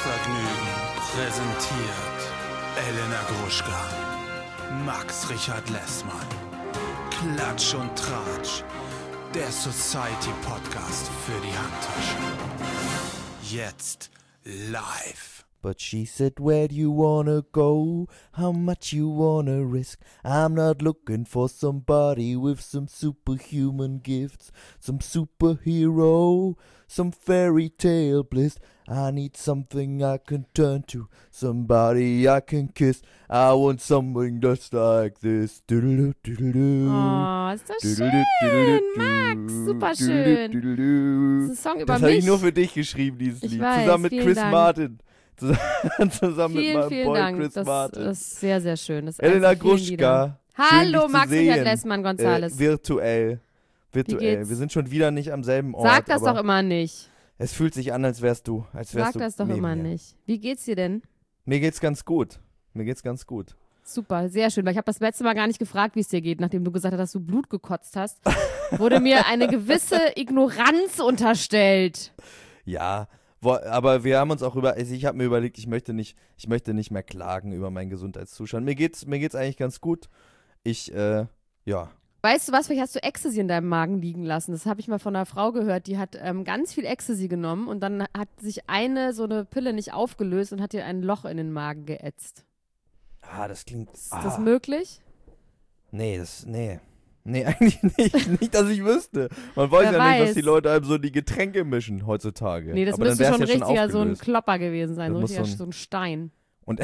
Hörvergnügen präsentiert Elena Gruschka, Max Richard Lessmann, Klatsch und Tratsch, der Society-Podcast für die Handtasche. Jetzt live. But she said, where do you wanna go? How much you wanna risk? I'm not looking for somebody with some superhuman gifts, some superhero, some fairy tale bliss. I need something I can turn to, somebody I can kiss. I want something just like this. Oh, ist das schön, Max, super schön. Das ist ein Song über Das mich. habe ich nur für dich geschrieben, dieses Ich Lied. weiß, Zusammen mit vielen Chris Dank. Martin. Zusammen mit meinem Vielen Boy Dank. Chris Martin. Das ist sehr, sehr schön. Das ist Elena eins der vielen Lieder. Gruschka. Schön, Hallo, dich zu Max Richard sehen. Lessmann Gonzales. Virtuell. geht's? Wir sind schon wieder nicht am selben Ort. Sag das aber doch immer nicht. Es fühlt sich an, als wärst du. Sag das doch neben immer mir. nicht. Wie geht's dir denn? Mir geht's ganz gut. Super, sehr schön, weil ich habe das letzte Mal gar nicht gefragt, wie es dir geht, nachdem du gesagt hast, dass du Blut gekotzt hast. Wurde mir eine gewisse Ignoranz unterstellt. Ja, aber wir haben uns auch ich habe mir überlegt, ich möchte nicht mehr klagen über meinen Gesundheitszustand. Mir geht's eigentlich ganz gut. Ja. Weißt du was, vielleicht hast du Ecstasy in deinem Magen liegen lassen. Das habe ich mal von einer Frau gehört, die hat ganz viel Ecstasy genommen und dann hat sich so eine Pille nicht aufgelöst und hat ihr ein Loch in den Magen geätzt. Das klingt. Ist das möglich? Nee, eigentlich nicht. Nicht, dass ich wüsste. Man weiß Wer ja nicht, weiß. was die Leute einem so in die Getränke mischen heutzutage. Nee, das Aber dann müsste wär's schon ja richtiger, so ein aufgelöst. Klopper gewesen sein, Das so, muss richtiger, so ein- so ein Stein. Und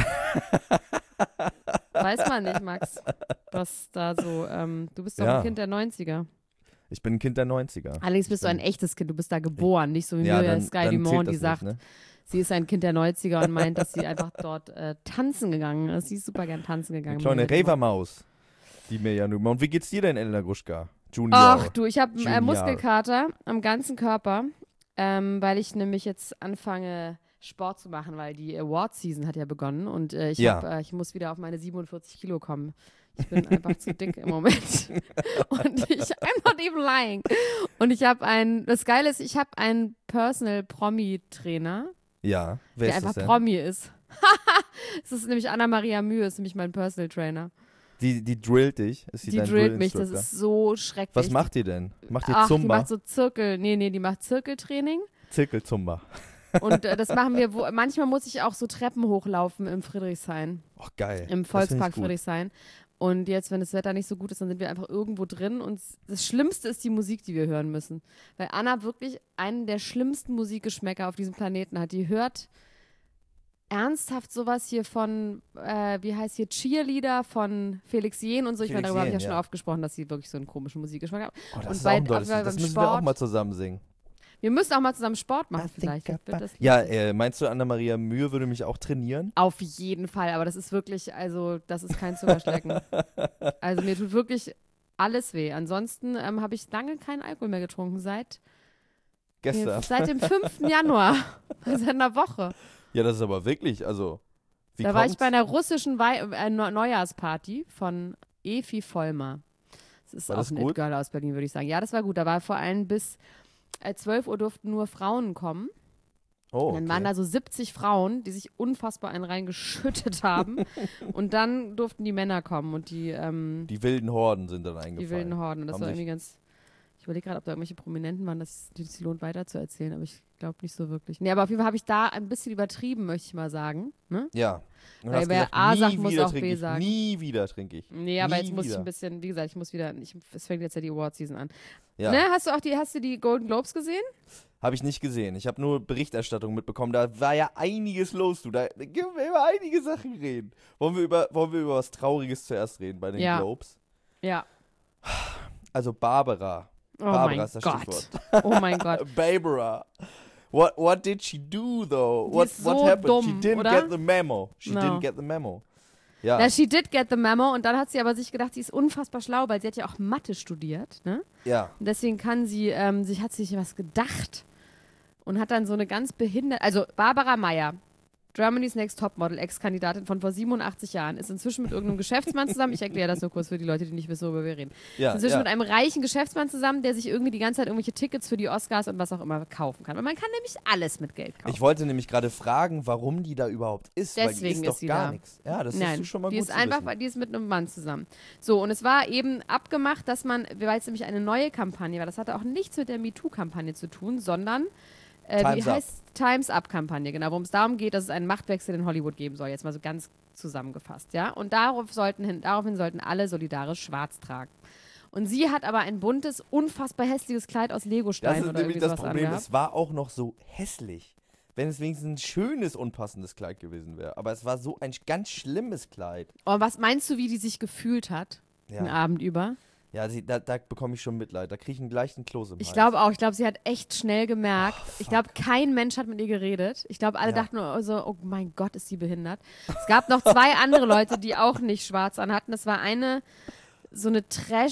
Weiß man nicht, Max, was da so, du bist doch Ja. ein Kind der 90er. ich bin ein Kind der 90er. Allerdings bist du ein echtes Kind, du bist da geboren, nicht so wie Ja, Muriel dann Sky zählt Dumont, das die sagt, nicht, ne? sie ist ein Kind der 90er und meint, dass sie einfach dort tanzen gegangen ist. Sie ist super gern tanzen gegangen. Eine kleine Muriel Dumont. Ravermaus, die mir ja nun. Und wie geht's dir denn, Elena Gruschka? Junior. Ach du, ich habe Junior. Muskelkater am ganzen Körper, weil ich nämlich jetzt anfange Sport zu machen, weil die Award-Season hat ja begonnen und ich muss wieder auf meine 47 Kilo kommen. Ich bin einfach zu dick im Moment. Und I'm not even lying. Und das Geile ist, ich habe einen Personal Promi-Trainer, Ja, wer der ist das einfach denn? Promi ist. Es ist nämlich Anna-Maria Mühe, ist nämlich mein Personal Trainer. Die drillt dich? Ist Die dein drillt mich, das Drill-Instructor? ist so schrecklich. Was macht die denn? Macht die Ach, die Zumba? macht so die macht Zirkeltraining. Zirkelzumba. Und das machen wir, manchmal muss ich auch so Treppen hochlaufen im Friedrichshain, Ach, geil. im Das find Volkspark ich gut. Friedrichshain. Und jetzt, wenn das Wetter nicht so gut ist, dann sind wir einfach irgendwo drin. Und das Schlimmste ist die Musik, die wir hören müssen. Weil Anna wirklich einen der schlimmsten Musikgeschmäcker auf diesem Planeten hat. Die hört ernsthaft sowas hier von, wie heißt hier, Cheerleader von Felix Jähn und so. Ich meine, Felix darüber habe ich ja Jähn, schon ja. aufgesprochen, dass sie wirklich so einen komischen Musikgeschmack hat. Oh, das Und ist auch ein tolles beim Lied. Das müssen wir Sport- auch mal zusammen singen. Wir müssen auch mal zusammen Sport machen vielleicht. Wird das Ja, meinst du, Anna-Maria Mühe würde mich auch trainieren? Auf jeden Fall, aber das ist wirklich, also das ist kein Zuckerschlecken. Also mir tut wirklich alles weh. Ansonsten habe ich lange keinen Alkohol mehr getrunken, seit dem 5. Januar, seit einer Woche. Ja, das ist aber wirklich, also, wie Da war ich kommt's? bei einer russischen Neujahrsparty von Efi Vollmer. Das ist War auch das ein gut? It-Girl aus Berlin, würde ich sagen. Ja, das war gut. Da war vor allem bis 12 Uhr durften nur Frauen kommen. Oh, Und dann waren da so 70 Frauen, die sich unfassbar einen reingeschüttet haben. Und dann durften die Männer kommen und die wilden Horden sind dann eingefallen. wilden Horden. Und das Haben war sich- irgendwie ganz. Ich überlege gerade, ob da irgendwelche Prominenten waren, dass es sich lohnt, weiterzuerzählen. Aber ich glaube nicht so wirklich. Nee, aber auf jeden Fall habe ich da ein bisschen übertrieben, möchte ich mal sagen. Ne? Ja. Und Weil hast wer gesagt, A sagt, nie muss wieder auch B trinke ich. sagen. Nie wieder trinke ich. Nee, aber Nie jetzt muss ich wieder. ein bisschen, wie gesagt, es fängt jetzt ja die Award-Season an. Ja. Ne, hast du die Golden Globes gesehen? Habe ich nicht gesehen. Ich habe nur Berichterstattung mitbekommen. Da war ja einiges los, du. Da können wir über einige Sachen reden. Wollen wir über was Trauriges zuerst reden bei den Ja. Globes? Ja. Also Barbara. Oh Barbara mein ist das Gott. Stichwort. Oh mein Gott. Barbara. What did she do though? Die What ist so happened? dumm, She didn't oder? get the memo. She No. didn't get the memo. Ja. Na, she did get the memo und dann hat sie aber sich gedacht, sie ist unfassbar schlau, weil sie hat ja auch Mathe studiert, ne? Ja. Und deswegen kann sie, hat sich was gedacht und hat dann so eine ganz behinderte, also Barbara Meyer Germany's Next Topmodel, Ex-Kandidatin von vor 87 Jahren, ist inzwischen mit irgendeinem Geschäftsmann zusammen. Ich erkläre das nur kurz für die Leute, die nicht wissen, worüber wir reden. Ja, ist inzwischen mit einem reichen Geschäftsmann zusammen, der sich irgendwie die ganze Zeit irgendwelche Tickets für die Oscars und was auch immer kaufen kann. Weil man kann nämlich alles mit Geld kaufen. Ich wollte nämlich gerade fragen, warum die da überhaupt ist. Deswegen weil die ist doch gar nichts. Ja, das ist schon mal gut die ist zu einfach, wissen. die ist mit einem Mann zusammen. So, und es war eben abgemacht, dass man, weil es nämlich eine neue Kampagne war, das hatte auch nichts mit der MeToo-Kampagne zu tun, sondern die heißt Time's Up-Kampagne, genau, worum es darum geht, dass es einen Machtwechsel in Hollywood geben soll, jetzt mal so ganz zusammengefasst, ja. Und daraufhin sollten alle solidarisch schwarz tragen. Und sie hat aber ein buntes, unfassbar hässliches Kleid aus Legosteinen Das ist oder nämlich irgendwie das sowas Problem, angehabt. es war auch noch so hässlich. Wenn es wenigstens ein schönes, unpassendes Kleid gewesen wäre. Aber es war so ein ganz schlimmes Kleid. Oh, was meinst du, wie die sich gefühlt hat, den Abend über? Ja, da bekomme ich schon Mitleid. Da kriege ich gleich einen Kloß im Hals. Ich glaube auch. Ich glaube, sie hat echt schnell gemerkt. Ich glaube, kein Mensch hat mit ihr geredet. Ich glaube, alle dachten nur so, oh mein Gott, ist sie behindert. Es gab noch 2 andere Leute, die auch nicht schwarz anhatten. Das war so eine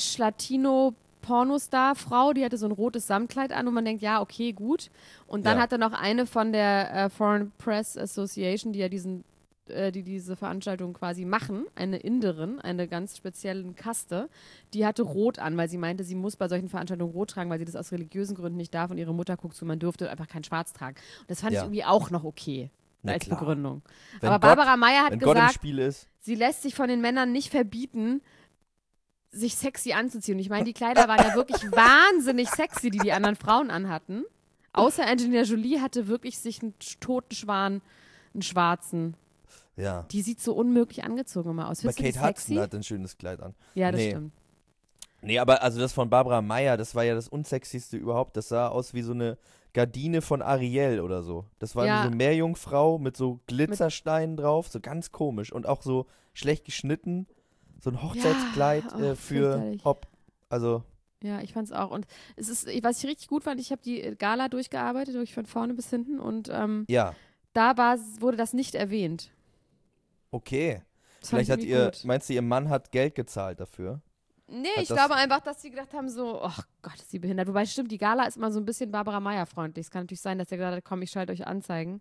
Trash-Latino-Pornostar-Frau, die hatte so ein rotes Samtkleid an und man denkt, ja, okay, gut. Und dann hatte noch eine von der Foreign Press Association, die ja die diese Veranstaltung quasi machen, eine Inderin, eine ganz spezielle Kaste, die hatte rot an, weil sie meinte, sie muss bei solchen Veranstaltungen rot tragen, weil sie das aus religiösen Gründen nicht darf und ihre Mutter guckt zu, man dürfte einfach kein Schwarz tragen. Und das fand ich irgendwie auch noch okay als Begründung. Aber Barbara Meyer hat Gott im gesagt, Spiel ist. sie lässt sich von den Männern nicht verbieten, sich sexy anzuziehen. Und ich meine, die Kleider waren ja wirklich wahnsinnig sexy, die anderen Frauen anhatten. Außer Angelina Jolie hatte wirklich sich einen toten Schwan, einen schwarzen. Ja. Die sieht so unmöglich angezogen immer aus. Aber Findest du Kate die sexy? Hudson hat ein schönes Kleid an. Ja, das stimmt. Nee, aber also das von Barbara Meyer, das war ja das unsexyste überhaupt. Das sah aus wie so eine Gardine von Ariel oder so. Das war so eine Meerjungfrau mit so Glitzersteinen drauf, so ganz komisch und auch so schlecht geschnitten. So ein Hochzeitskleid für Hop. Also. Ja, ich fand's auch. Und es ist, was ich richtig gut fand, ich habe die Gala durchgearbeitet, wirklich von vorne bis hinten und da wurde das nicht erwähnt. Okay. Das Vielleicht meinst du, ihr Mann hat Geld gezahlt dafür? Nee, ich glaube einfach, dass sie gedacht haben so, oh Gott, ist sie behindert. Wobei, stimmt, die Gala ist immer so ein bisschen Barbara Meyer freundlich. Es kann natürlich sein, dass der gesagt hat, komm, ich schalte euch Anzeigen.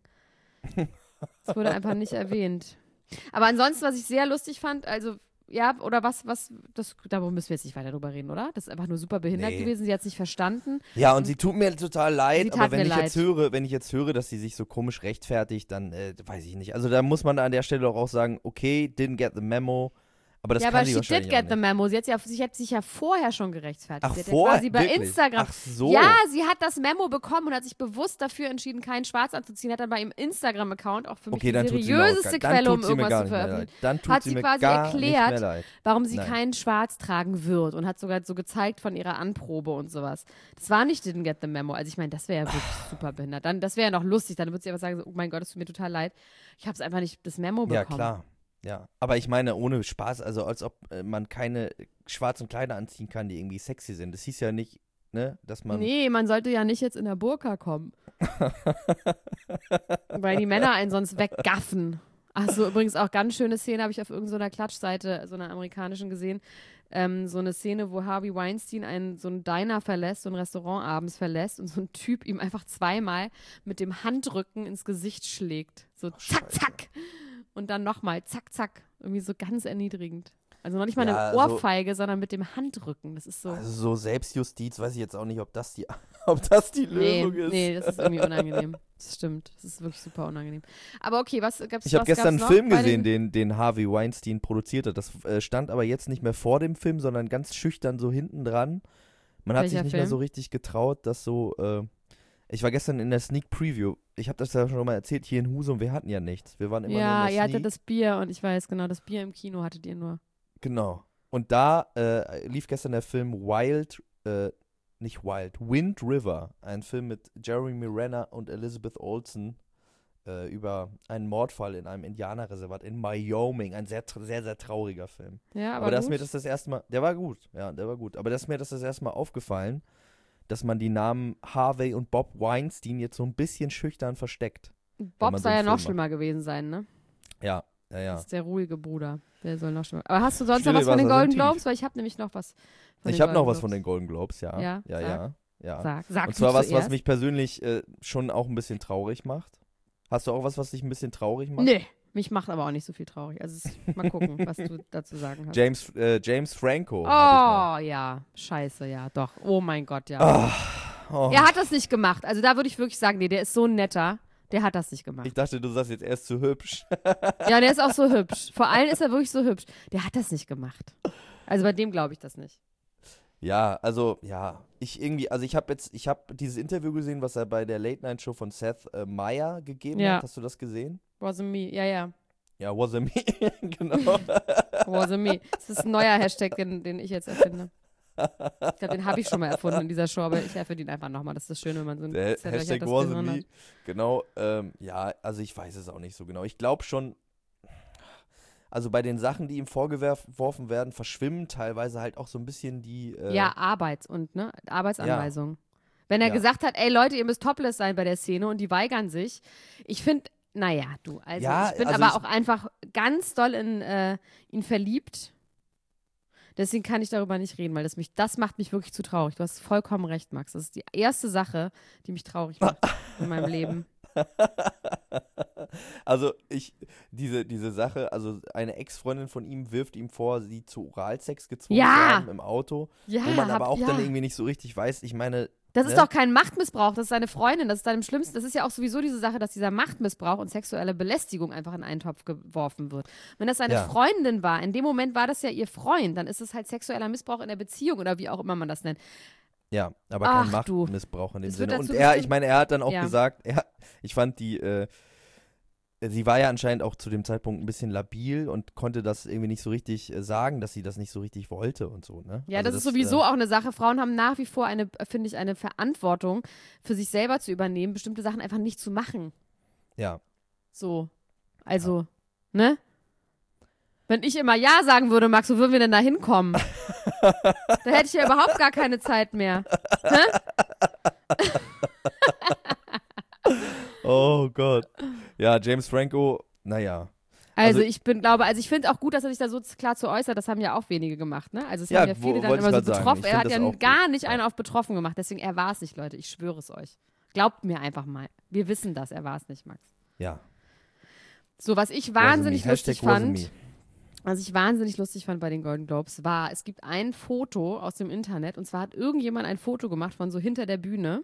Das wurde einfach nicht erwähnt. Aber ansonsten, was ich sehr lustig fand, also, ja, oder darüber müssen wir jetzt nicht weiter drüber reden, oder? Das ist einfach nur super behindert gewesen, sie hat es nicht verstanden. Ja, und sie tut mir total leid, aber wenn ich jetzt höre, dass sie sich so komisch rechtfertigt, dann weiß ich nicht. Also da muss man an der Stelle auch sagen, okay, didn't get the memo. Aber das kann sie wahrscheinlich she did get the memo. Sie hat sich ja vorher schon gerechtfertigt. Ach, vorher? Sie bei Instagram. Ach so. Ja, sie hat das Memo bekommen und hat sich bewusst dafür entschieden, keinen Schwarz anzuziehen. Hat dann bei ihrem Instagram-Account auch für mich die seriöseste Quelle, um irgendwas zu veröffentlichen. Hat sie quasi erklärt, warum sie keinen Schwarz tragen wird und hat sogar so gezeigt von ihrer Anprobe und sowas. Das war nicht didn't get the memo. Also ich meine, das wäre ja wirklich super behindert. Das wäre ja noch lustig. Dann würde sie aber sagen, so, oh mein Gott, es tut mir total leid. Ich habe es einfach nicht das Memo bekommen. Ja, klar. Ja, aber ich meine, ohne Spaß, also als ob man keine schwarzen Kleider anziehen kann, die irgendwie sexy sind. Das hieß ja nicht, ne, dass man... Nee, man sollte ja nicht jetzt in der Burka kommen. Weil die Männer einen sonst weggaffen. Achso, übrigens auch ganz schöne Szene, habe ich auf irgendeiner Klatschseite, so einer amerikanischen gesehen. So eine Szene, wo Harvey Weinstein so ein Diner verlässt, so ein Restaurant abends verlässt und so ein Typ ihm einfach zweimal mit dem Handrücken ins Gesicht schlägt. So zack, zack. Und dann nochmal, zack, zack. Irgendwie so ganz erniedrigend. Also noch nicht mal eine Ohrfeige, sondern mit dem Handrücken. Das ist so. Also so Selbstjustiz, weiß ich jetzt auch nicht, ob das die Lösung ist. Nee, das ist irgendwie unangenehm. Das stimmt. Das ist wirklich super unangenehm. Aber okay, was gab's noch? Ich habe gestern einen Film gesehen, den Harvey Weinstein produziert hat. Das stand aber jetzt nicht mehr vor dem Film, sondern ganz schüchtern so hinten dran. Man hat sich nicht mehr so richtig getraut, dass so ich war gestern in der Sneak Preview. Ich habe das ja schon mal erzählt, hier in Husum, wir hatten ja nichts. Wir waren immer nur in der Sneak. Ja, ihr hattet das Bier und ich weiß genau, das Bier im Kino hattet ihr nur. Genau. Und da lief gestern der Film Wind River. Ein Film mit Jeremy Renner und Elizabeth Olsen über einen Mordfall in einem Indianerreservat in Wyoming. Ein sehr, sehr, sehr trauriger Film. Ja, aber das ist mir das erste Mal, der war gut. Aber das ist mir das erste Mal aufgefallen, dass man die Namen Harvey und Bob Weinstein jetzt so ein bisschen schüchtern versteckt. Bob soll ja noch schlimmer gewesen sein, ne? Ja. Das ist der ruhige Bruder. Der soll noch schlimmer. Aber hast du sonst noch was von den Golden Globes? Weil ich habe nämlich noch was von den Golden Globes. Ich habe noch was von den Golden Globes, ja. Ja. Ja. Sag und zwar was mich persönlich schon auch ein bisschen traurig macht. Hast du auch was dich ein bisschen traurig macht? Nee, mich macht aber auch nicht so viel traurig. Also mal gucken, was du dazu sagen hast. James Franco. Oh, ja. Scheiße, ja, doch. Oh mein Gott, ja. Oh. Er hat das nicht gemacht. Also da würde ich wirklich sagen, nee, der ist so ein netter. Der hat das nicht gemacht. Ich dachte, du sagst jetzt, er ist zu hübsch. Ja, der ist auch so hübsch. Vor allem ist er wirklich so hübsch. Der hat das nicht gemacht. Also bei dem glaube ich das nicht. Ja, also, ja. Ich habe dieses Interview gesehen, was er bei der Late-Night-Show von Seth Meyers gegeben hat. Hast du das gesehen? Wasn't me, ja. Ja, wasn't me, genau. Wasn't me. Das ist ein neuer Hashtag, den ich jetzt erfinde. Ich glaube, den habe ich schon mal erfunden in dieser Show, aber ich erfinde ihn einfach nochmal. Das ist das Schöne, wenn man so ein Hashtag wasn't me. Genau, ja, also ich weiß es auch nicht so genau. Ich glaube schon, also bei den Sachen, die ihm vorgeworfen werden, verschwimmen teilweise halt auch so ein bisschen die ja, Arbeitsanweisungen. Ja. Wenn er gesagt hat, ey Leute, ihr müsst topless sein bei der Szene und die weigern sich. Ich finde, naja, ich bin aber auch einfach ganz doll in ihn verliebt. Deswegen kann ich darüber nicht reden, weil das macht mich wirklich zu traurig. Du hast vollkommen recht, Max. Das ist die erste Sache, die mich traurig macht in meinem Leben. Also diese Sache, also eine Ex-Freundin von ihm wirft ihm vor, sie zu Oralsex gezwungen zu haben im Auto, wo man aber auch dann irgendwie nicht so richtig weiß, ich meine... Das ist doch kein Machtmissbrauch, das ist seine Freundin, das ist dann im Schlimmsten. Das ist ja auch sowieso diese Sache, dass dieser Machtmissbrauch und sexuelle Belästigung einfach in einen Topf geworfen wird. Wenn das seine Freundin war, in dem Moment war das ja ihr Freund, dann ist es halt sexueller Missbrauch in der Beziehung oder wie auch immer man das nennt. Ja, aber kein Machtmissbrauch in dem Sinne. Und er hat dann auch gesagt, ich fand sie war ja anscheinend auch zu dem Zeitpunkt ein bisschen labil und konnte das irgendwie nicht so richtig sagen, dass sie das nicht so richtig wollte und so, ne? Ja, also das ist sowieso auch eine Sache. Frauen haben nach wie vor eine Verantwortung für sich selber zu übernehmen, bestimmte Sachen einfach nicht zu machen. Ja. So. Also, ne? Wenn ich immer Ja sagen würde, Max, wo würden wir denn da hinkommen? Da hätte ich ja überhaupt gar keine Zeit mehr. Hä? Oh Gott. Ja, James Franco, naja. Also ich finde auch gut, dass er sich da so klar zu äußert. Das haben ja auch wenige gemacht, ne? Also es haben ja viele dann immer so betroffen. Er hat ja gar nicht einen auf betroffen gemacht. Deswegen, er war es nicht, Leute. Ich schwöre es euch. Glaubt mir einfach mal. Wir wissen das. Er war es nicht, Max. Ja. So, was ich wahnsinnig lustig fand, bei den Golden Globes war, es gibt ein Foto aus dem Internet. Und zwar hat irgendjemand ein Foto gemacht von so hinter der Bühne,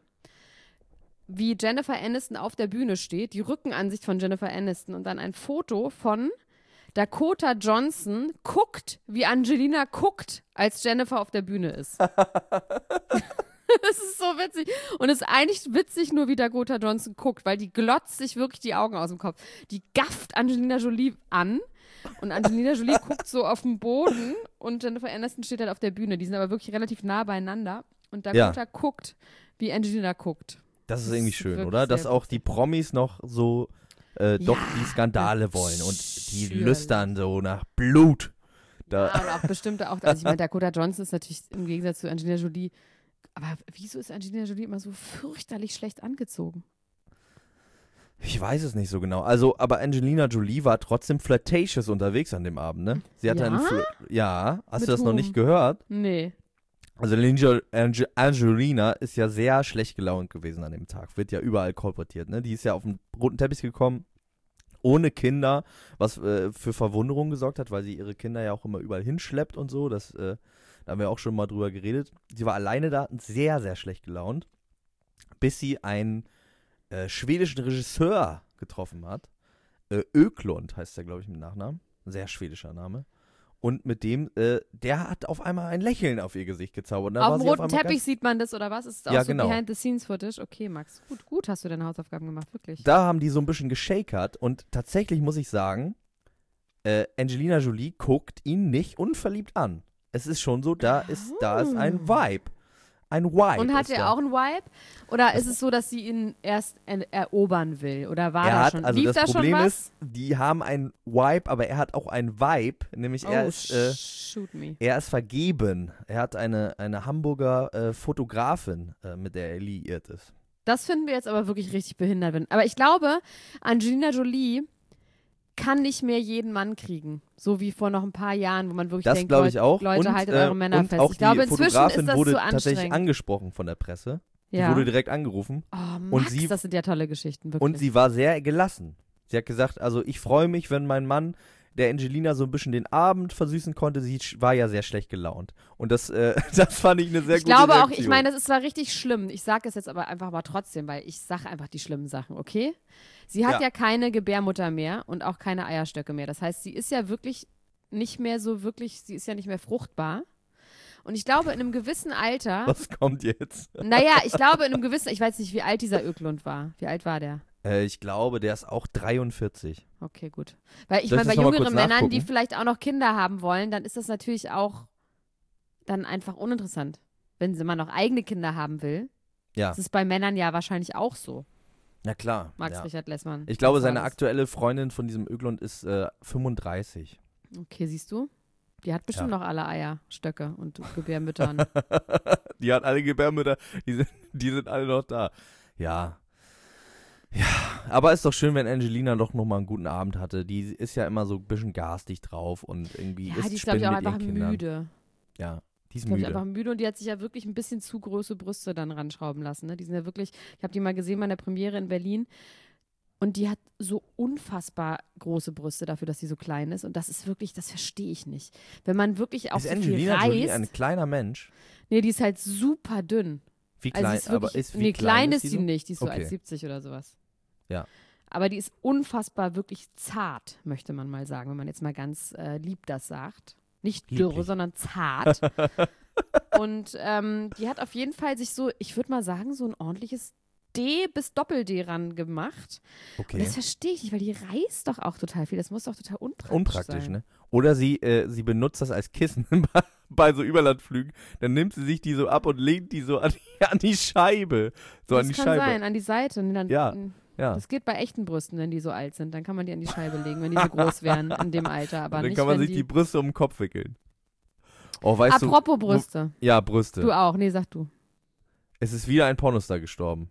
wie Jennifer Aniston auf der Bühne steht, die Rückenansicht von Jennifer Aniston und dann ein Foto von Dakota Johnson guckt, wie Angelina guckt, als Jennifer auf der Bühne ist. Das ist so witzig. Und es ist eigentlich witzig nur, wie Dakota Johnson guckt, weil die glotzt sich wirklich die Augen aus dem Kopf. Die gafft Angelina Jolie an und Angelina Jolie guckt so auf den Boden und Jennifer Aniston steht halt auf der Bühne. Die sind aber wirklich relativ nah beieinander und Dakota guckt, wie Angelina guckt. Das ist irgendwie schön, oder? Dass auch die Promis noch so doch die Skandale wollen und die lüstern so nach Blut. Ja, und auch bestimmte auch, also ich meine, Dakota Johnson ist natürlich im Gegensatz zu Angelina Jolie, aber wieso ist Angelina Jolie immer so fürchterlich schlecht angezogen? Ich weiß es nicht so genau. Also, aber Angelina Jolie war trotzdem flirtatious unterwegs an dem Abend, ne? Sie hatte hast du das noch nicht gehört? Nee. Also Angelina ist ja sehr schlecht gelaunt gewesen an dem Tag. Wird ja überall kolportiert, ne? Die ist ja auf den roten Teppich gekommen, ohne Kinder, was für Verwunderung gesorgt hat, weil sie ihre Kinder ja auch immer überall hinschleppt und so. Da haben wir auch schon mal drüber geredet. Sie war alleine da und sehr, sehr schlecht gelaunt, bis sie einen schwedischen Regisseur getroffen hat. Öklund heißt der, glaube ich, mit Nachnamen. Ein sehr schwedischer Name. Und mit dem, der hat auf einmal ein Lächeln auf ihr Gesicht gezaubert. Auf dem roten Teppich sieht man das, oder was? Ist das auch so Behind-the-Scenes-Footage? Okay, Max, gut hast du deine Hausaufgaben gemacht, wirklich. Da haben die so ein bisschen geschakert und tatsächlich muss ich sagen, Angelina Jolie guckt ihn nicht unverliebt an. Es ist schon so, da ist ein Vibe. Ein Vibe. Und hat er auch einen Vibe? Oder ist es so, dass sie ihn erst erobern will? Oder war da schon? Also lief das da Problem schon was? ist, die haben einen Vibe, aber er hat auch einen Vibe. Nämlich er ist vergeben. Er hat eine Hamburger Fotografin, mit der er liiert ist. Das finden wir jetzt aber wirklich richtig behindert. Aber ich glaube, Angelina Jolie kann nicht mehr jeden Mann kriegen. So wie vor noch ein paar Jahren, wo man wirklich denkt, Leute, haltet eure Männer fest. Auch ich glaube, die inzwischen Fotografin ist das wurde zu tatsächlich anstrengend. angesprochen von der Presse. Die wurde direkt angerufen. Oh, Max, das sind ja tolle Geschichten, wirklich. Und sie war sehr gelassen. Sie hat gesagt, also ich freue mich, wenn mein Mann der Angelina so ein bisschen den Abend versüßen konnte. Sie war ja sehr schlecht gelaunt. Und das fand ich eine sehr gute Reaktion. Ich glaube auch, ich meine, das ist zwar richtig schlimm. Ich sage es jetzt aber einfach mal trotzdem, weil ich sage einfach die schlimmen Sachen, okay? Sie hat ja keine Gebärmutter mehr und auch keine Eierstöcke mehr. Das heißt, sie ist ja wirklich nicht mehr so wirklich, sie ist ja nicht mehr fruchtbar. Und ich glaube, in einem gewissen Alter. Was kommt jetzt? Naja, ich glaube, in einem gewissen, ich weiß nicht, wie alt dieser Öklund war. Wie alt war der? Ich glaube, der ist auch 43. Okay, gut. Weil ich meine, bei jüngeren Männern, die vielleicht auch noch Kinder haben wollen, dann ist das natürlich auch dann einfach uninteressant. Wenn man noch eigene Kinder haben will. Ja. Das ist bei Männern ja wahrscheinlich auch so. Na klar. Max Richard Lessmann. Ich glaube, seine aktuelle Freundin von diesem Öklund ist 35. Okay, siehst du? Die hat bestimmt noch alle Eierstöcke und Gebärmütter. Die hat alle Gebärmütter, die sind alle noch da. Ja. Ja, aber ist doch schön, wenn Angelina doch nochmal einen guten Abend hatte. Die ist ja immer so ein bisschen garstig drauf und irgendwie ist die ist, glaube ich, auch einfach müde. Ja, die ist müde. Die ist einfach müde und die hat sich ja wirklich ein bisschen zu große Brüste dann ranschrauben lassen. Ne? Die sind ja wirklich, ich habe die mal gesehen bei der Premiere in Berlin. Und die hat so unfassbar große Brüste dafür, dass sie so klein ist. Und das ist wirklich, das verstehe ich nicht. Wenn man wirklich auch so viel reist. Ist ein kleiner Mensch? Nee, die ist halt super dünn. Wie klein, also klein ist sie nicht. Die ist so 1,70 oder sowas. Ja. Aber die ist unfassbar wirklich zart, möchte man mal sagen, wenn man jetzt mal ganz lieb das sagt. Nicht dürre, sondern zart. Und die hat auf jeden Fall sich so, ich würde mal sagen, so ein ordentliches D bis Doppel-D ran gemacht. Okay. Und das verstehe ich nicht, weil die reißt doch auch total viel. Das muss doch total unpraktisch sein. Ne? Oder sie benutzt das als Kissen bei so Überlandflügen. Dann nimmt sie sich die so ab und legt die so an die Scheibe. Das kann sein, an die Seite. Und dann, ja. Das geht bei echten Brüsten, wenn die so alt sind. Dann kann man die an die Scheibe legen, wenn die so groß wären in dem Alter. Aber dann nicht, kann man sich die Brüste um den Kopf wickeln. Oh, weißt Apropos Brüste. Ja, Brüste. Du auch. Nee, sag du. Es ist wieder ein Pornostar gestorben.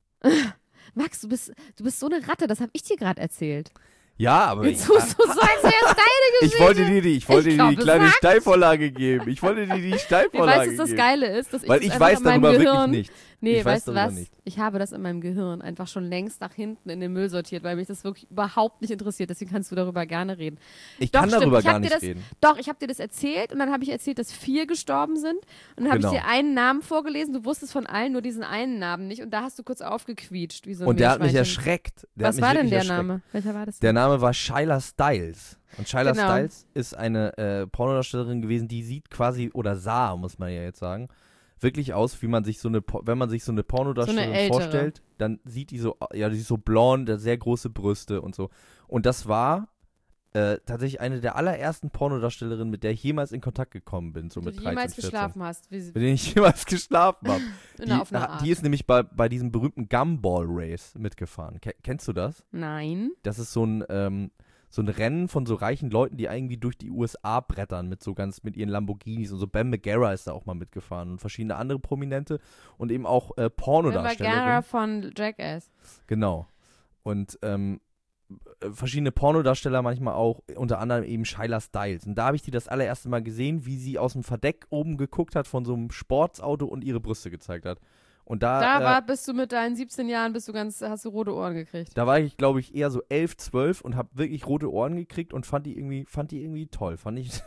Max, du bist so eine Ratte, das habe ich dir gerade erzählt. Ja, aber jetzt tust du so, als wäre es deine Geschichte. Ich wollte dir die kleine Steilvorlage geben. Ich wollte dir die Steilvorlage geben. Weißt du, was das Geile ist? Dass weil ich weiß darüber wirklich nichts. Nee, weißt du was? Nicht. Ich habe das in meinem Gehirn einfach schon längst nach hinten in den Müll sortiert, weil mich das wirklich überhaupt nicht interessiert. Deswegen kannst du darüber gerne reden. Ich kann darüber gar nicht reden. Doch, ich habe dir das erzählt und dann habe ich erzählt, dass 4 gestorben sind. Und dann habe ich dir einen Namen vorgelesen. Du wusstest von allen nur diesen einen Namen nicht. Und da hast du kurz aufgequietscht. Wie so ein und der hat mich erschreckt. Was war denn der Name? Welcher war das denn? Der Name war Shyla Stiles. Und Shyla Stiles ist eine Pornodarstellerin gewesen, die sieht quasi, oder sah, muss man ja jetzt sagen, wirklich aus, wie man sich wenn man sich so eine Pornodarstellerin vorstellt, dann sieht die so, ja, die ist so blond, sehr große Brüste und so. Und das war tatsächlich eine der allerersten Pornodarstellerinnen, mit der ich jemals in Kontakt gekommen bin, so mit 13, 14. jemals geschlafen hast. Mit denen ich jemals geschlafen habe. Die ist nämlich bei diesem berühmten Gumball Race mitgefahren. Kennst du das? Nein. Das ist so ein Rennen von so reichen Leuten, die irgendwie durch die USA brettern mit ihren Lamborghinis und so. Bam Margera ist da auch mal mitgefahren und verschiedene andere Prominente und eben auch Pornodarsteller. Bam Margera von Jackass. Genau. Und verschiedene Pornodarsteller manchmal auch, unter anderem eben Shyla Stiles. Und da habe ich die das allererste Mal gesehen, wie sie aus dem Verdeck oben geguckt hat von so einem Sportsauto und ihre Brüste gezeigt hat. Und bist du mit deinen 17 Jahren, hast du rote Ohren gekriegt. Da war ich, glaube ich, eher so 11, 12 und habe wirklich rote Ohren gekriegt und fand die irgendwie toll. Dachte ich,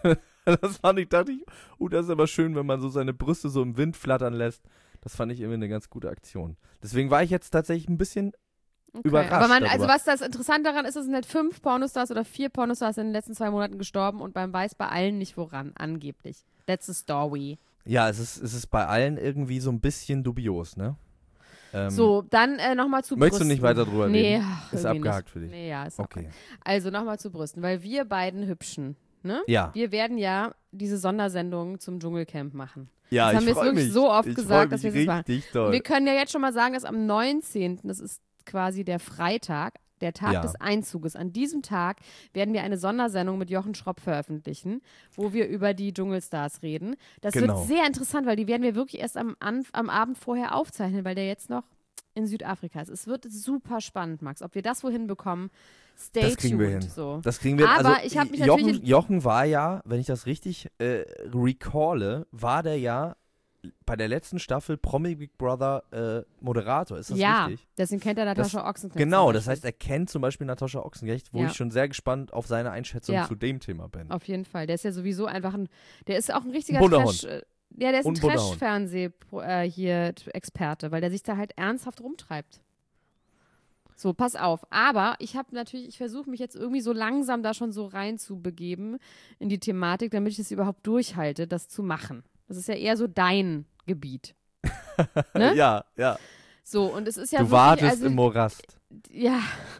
das ist aber schön, wenn man so seine Brüste so im Wind flattern lässt. Das fand ich irgendwie eine ganz gute Aktion. Deswegen war ich jetzt tatsächlich ein bisschen überrascht. Aber also was das Interessante daran ist, es sind halt 5 Pornostars oder 4 Pornostars in den letzten 2 Monaten gestorben und man weiß bei allen nicht woran, angeblich. That's the story. Ja, es ist bei allen irgendwie so ein bisschen dubios, ne? So, dann nochmal zu Brüsten. Möchtest du nicht weiter drüber reden? Nee, ist abgehakt für dich. Nee, ja, ist okay. Also nochmal zu Brüsten, weil wir beiden Hübschen, ne? Ja. Wir werden ja diese Sondersendung zum Dschungelcamp machen. Ja, das haben wir jetzt wirklich so oft gesagt, dass wir das machen. Toll. Wir können ja jetzt schon mal sagen, dass am 19., das ist quasi der Freitag, der Tag des Einzuges. An diesem Tag werden wir eine Sondersendung mit Jochen Schropp veröffentlichen, wo wir über die Dschungelstars reden. Das wird sehr interessant, weil die werden wir wirklich erst am Abend vorher aufzeichnen, weil der jetzt noch in Südafrika ist. Es wird super spannend, Max. Ob wir das wohin bekommen, stay tuned. Das kriegen wir hin. So. Das kriegen wir hin. Aber ich habe mich natürlich... Jochen war ja, wenn ich das richtig recalle, war der ja bei der letzten Staffel Promi Big Brother Moderator. Ist das richtig? Ja, deswegen kennt er Natascha Ochsenknecht. Genau, das heißt, er kennt zum Beispiel Natascha Ochsenknecht, wo Ja. ich schon sehr gespannt auf seine Einschätzung Ja. zu dem Thema bin. Auf jeden Fall. Der ist ja sowieso einfach der ist auch ein richtiger Bunter Trash. Hund. Ja, der ist ein Und bunter Hund. Trash-Fernseh-Experte, weil der sich da halt ernsthaft rumtreibt. So, pass auf. Aber ich versuche mich jetzt irgendwie so langsam da schon so rein zu begeben in die Thematik, damit ich es überhaupt durchhalte, das zu machen. Das ist ja eher so dein Gebiet. Ne? Ja, ja. So, und es ist ja Du wirklich, wartest also, im Morast. ja.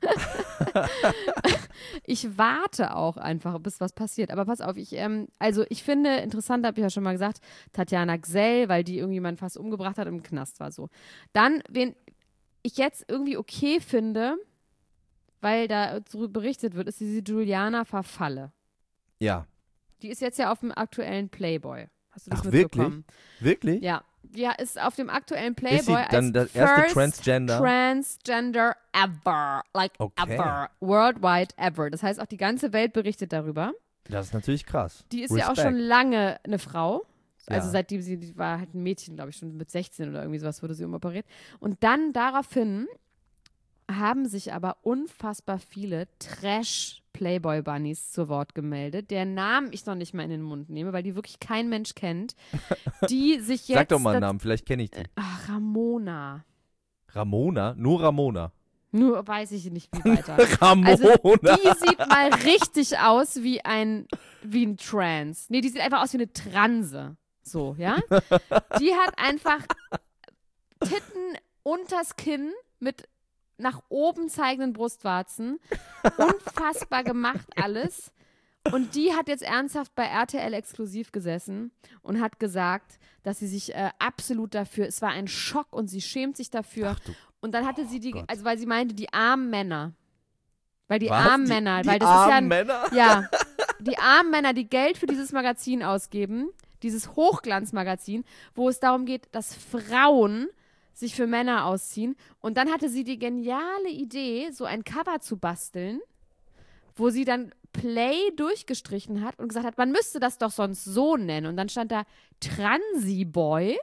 Ich warte auch einfach, bis was passiert. Aber pass auf, ich finde, interessant, habe ich ja schon mal gesagt, Tatjana Gsell, weil die irgendjemand fast umgebracht hat, im Knast war so. Dann, wen ich jetzt irgendwie okay finde, weil da darüber berichtet wird, ist diese Juliana Verfalle. Ja. Die ist jetzt ja auf dem aktuellen Playboy. Hast du das Ach, mitbekommen? Wirklich? Ja. Ja, ist auf dem aktuellen Ist sie Playboy dann als das erste first Transgender? Transgender ever. Like Okay. ever. Worldwide ever. Das heißt, auch die ganze Welt berichtet darüber. Das ist natürlich krass. Die ist ja auch Respekt. schon lange eine Frau. Also Ja. seitdem die war halt ein Mädchen, glaube ich, schon mit 16 oder irgendwie sowas wurde sie umoperiert. Und dann daraufhin haben sich aber unfassbar viele Trash-Playboy-Bunnies zu Wort gemeldet, deren Namen ich noch nicht mal in den Mund nehme, weil die wirklich kein Mensch kennt, die sich jetzt... Sag doch mal einen Namen, vielleicht kenne ich die. Ach, Ramona. Ramona? Nur Ramona. Nur weiß ich nicht, wie weiter. Ramona. Also, die sieht mal richtig aus wie ein Trans. Nee, die sieht einfach aus wie eine Transe. So, ja? Die hat einfach Titten unters Kinn mit nach oben zeigenden Brustwarzen. Unfassbar gemacht alles. Und die hat jetzt ernsthaft bei RTL exklusiv gesessen und hat gesagt, dass sie sich absolut dafür, es war ein Schock und sie schämt sich dafür. Ach du Und dann hatte sie Gott. also weil sie meinte, die armen Männer. Weil die Was? armen Die- Männer, die weil das armen ist ja, Männer? ja, die armen Männer, die Geld für dieses Magazin ausgeben, dieses Hochglanzmagazin, wo es darum geht, dass Frauen sich für Männer ausziehen. Und dann hatte sie die geniale Idee, so ein Cover zu basteln, wo sie dann Play durchgestrichen hat und gesagt hat, man müsste das doch sonst so nennen. Und dann stand da Transi-Boy,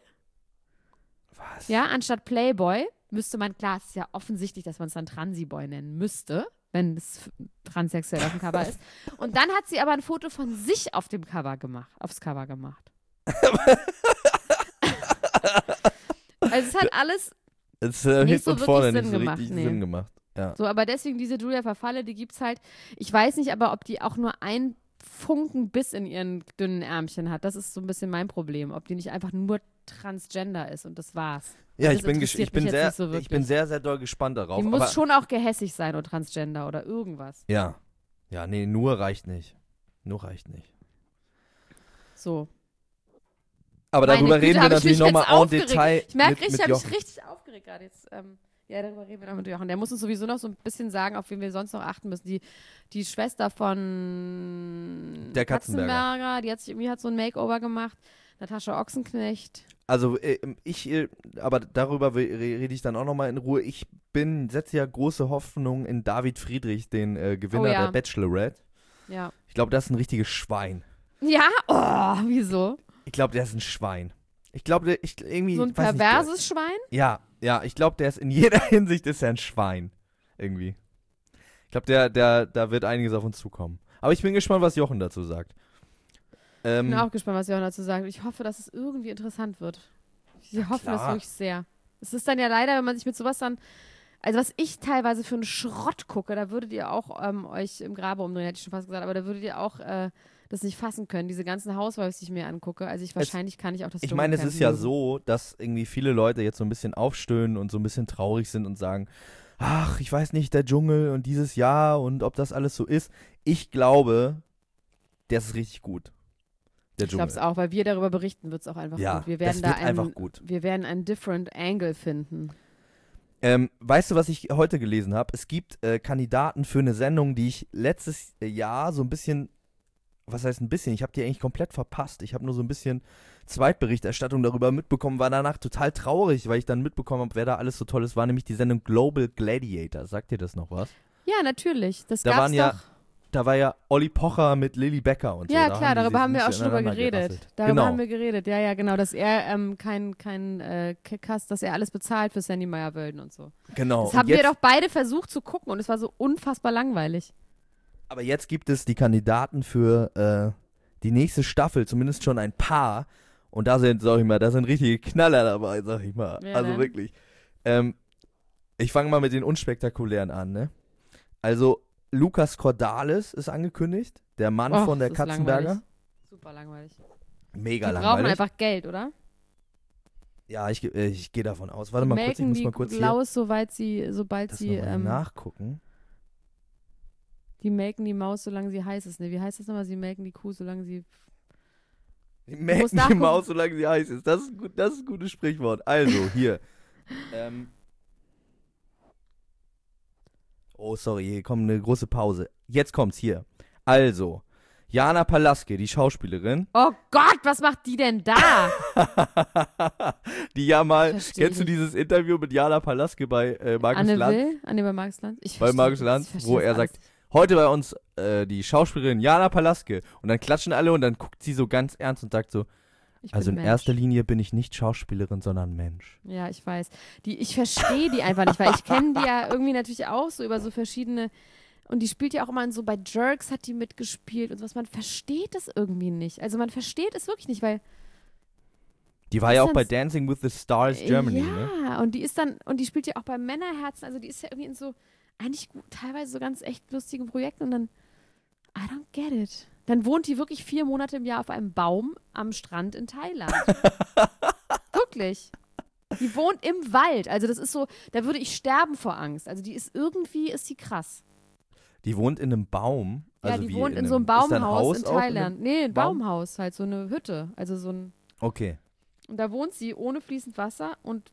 Was? ja, anstatt Playboy müsste man, klar, es ist ja offensichtlich, dass man es dann Transi-Boy nennen müsste, wenn es transsexuell auf dem Cover ist. Und dann hat sie aber ein Foto von sich aufs Cover gemacht. Also es hat alles Es nicht hinten so und wirklich vorne Sinn nicht so gemacht, richtig nee. Sinn gemacht. Ja. so, aber deswegen diese Julia Verfalle, die gibt's halt. Ich weiß nicht aber, ob die auch nur einen Funken Biss in ihren dünnen Ärmchen hat. Das ist so ein bisschen mein Problem. Ob die nicht einfach nur Transgender ist und das war's. Ja, Das ich bin interessiert mich jetzt nicht so ich bin wirklich. sehr, sehr doll gespannt darauf. Die aber, muss schon auch gehässig sein oder Transgender oder irgendwas. Ja. Ja, nee, nur reicht nicht. Nur reicht nicht. So. Aber Meine darüber Güte, reden wir hab ich natürlich mich nochmal jetzt en aufgeregt. Detail. Ich merke mit richtig, ich habe Jochen. mich richtig aufgeregt gerade jetzt. Ja, darüber reden wir noch mit Jochen. Der muss uns sowieso noch so ein bisschen sagen, auf wen wir sonst noch achten müssen. Die Schwester von Der Katzenberger. die hat so ein Makeover gemacht. Natascha Ochsenknecht. Also aber darüber rede ich dann auch nochmal in Ruhe. Ich setze ja große Hoffnung in David Friedrich, den Gewinner Oh ja. der Bachelorette. Ja. Ich glaube, das ist ein richtiges Schwein. Ja? Oh, wieso? Ich glaube, der ist ein Schwein. Ich glaube, irgendwie. So ein weiß nicht, perverses Schwein? Ja, ich glaube, der ist in jeder Hinsicht ist er ein Schwein. Irgendwie. Ich glaube, da wird einiges auf uns zukommen. Aber ich bin gespannt, was Jochen dazu sagt. Ich bin auch gespannt, was Jochen dazu sagt. Ich hoffe, dass es irgendwie interessant wird. Ich hoffe das klar. wirklich sehr. Es ist dann ja leider, wenn man sich mit sowas dann. Also, was ich teilweise für einen Schrott gucke, da würdet ihr auch euch im Grabe umdrehen, hätte ich schon fast gesagt, aber da würdet ihr auch das nicht fassen können. Diese ganzen Housewives, die ich mir angucke. Also, wahrscheinlich kann ich auch das Ich meine, es Dschungelcamp ist ja mögen. so, dass irgendwie viele Leute jetzt so ein bisschen aufstöhnen und so ein bisschen traurig sind und sagen, ach, ich weiß nicht, der Dschungel und dieses Jahr und ob das alles so ist. Ich glaube, der ist richtig gut. Der Ich glaube Dschungel. es auch, weil wir darüber berichten, wird es auch einfach Ja, gut. Wir das werden da wird einfach gut. Wir werden einen different angle finden. Weißt du, was ich heute gelesen habe? Es gibt Kandidaten für eine Sendung, die ich letztes Jahr so ein bisschen, was heißt ein bisschen, ich habe die eigentlich komplett verpasst. Ich habe nur so ein bisschen Zweitberichterstattung darüber mitbekommen, war danach total traurig, weil ich dann mitbekommen habe, wer da alles so toll ist, war nämlich die Sendung Global Gladiator. Sagt dir das noch was? Ja, natürlich. Das Da gab's waren ja doch. da war ja Olli Pocher mit Lilly Becker und so. Ja, da klar, darüber haben wir auch sie schon drüber geredet. gerasselt. Darüber haben wir geredet, ja, genau, dass er kein Kick hast, dass er alles bezahlt für Sandy Meyer-Wölden und so. Genau. Das haben wir doch beide versucht zu gucken und es war so unfassbar langweilig. Aber jetzt gibt es die Kandidaten für die nächste Staffel, zumindest schon ein paar. Und da sind, sag ich mal, da sind richtige Knaller dabei, sag ich mal. Ja, also ne? wirklich. Ich fange mal mit den unspektakulären an, ne? Also Lukas Cordalis ist angekündigt, der Mann von der das ist Katzenberger. langweilig. Super langweilig. Mega Die langweilig. brauchen einfach Geld, oder? Ja, ich gehe davon aus. Warte mal kurz, ich muss mal kurz hier. Maus, sobald sie mal nachgucken. Die melken die Maus, solange sie heiß ist. Ne, wie heißt das nochmal? Sie melken die Kuh, solange sie... Die melken die Maus, solange sie heiß ist. Das ist ein gutes Sprichwort. Also, hier. Oh, sorry, hier kommt eine große Pause. Jetzt kommt's hier. Also, Jana Palaske, die Schauspielerin. Oh Gott, was macht die denn da? Die ja mal, kennst du dieses Interview mit Jana Palaske bei Markus Anne Lanz? Will? Anne bei Markus Lanz? Bei Markus Lanz, wo er sagt, heute bei uns die Schauspielerin Jana Palaske. Und dann klatschen alle und dann guckt sie so ganz ernst und sagt so, also in erster Linie bin ich nicht Schauspielerin, sondern Mensch. Ja, ich weiß. Ich verstehe die einfach nicht, weil ich kenne die ja irgendwie natürlich auch so über so verschiedene, und die spielt ja auch immer in so, bei Jerks hat die mitgespielt und was, man versteht das irgendwie nicht. Also man versteht es wirklich nicht, weil die war ja auch bei Dancing with the Stars Germany, ne? Ja, und die spielt ja auch bei Männerherzen, also die ist ja irgendwie in so, eigentlich teilweise so ganz echt lustigen Projekten und dann, I don't get it. Dann wohnt die wirklich 4 Monate im Jahr auf einem Baum am Strand in Thailand. Wirklich. Die wohnt im Wald. Also das ist so, da würde ich sterben vor Angst. Also ist die krass. Die wohnt in einem Baum? Ja, Also die wohnt in so einem Baumhaus in Thailand. Nee, ein Baum? Baumhaus, halt so eine Hütte. Also so ein. Okay. Und da wohnt sie ohne fließend Wasser und.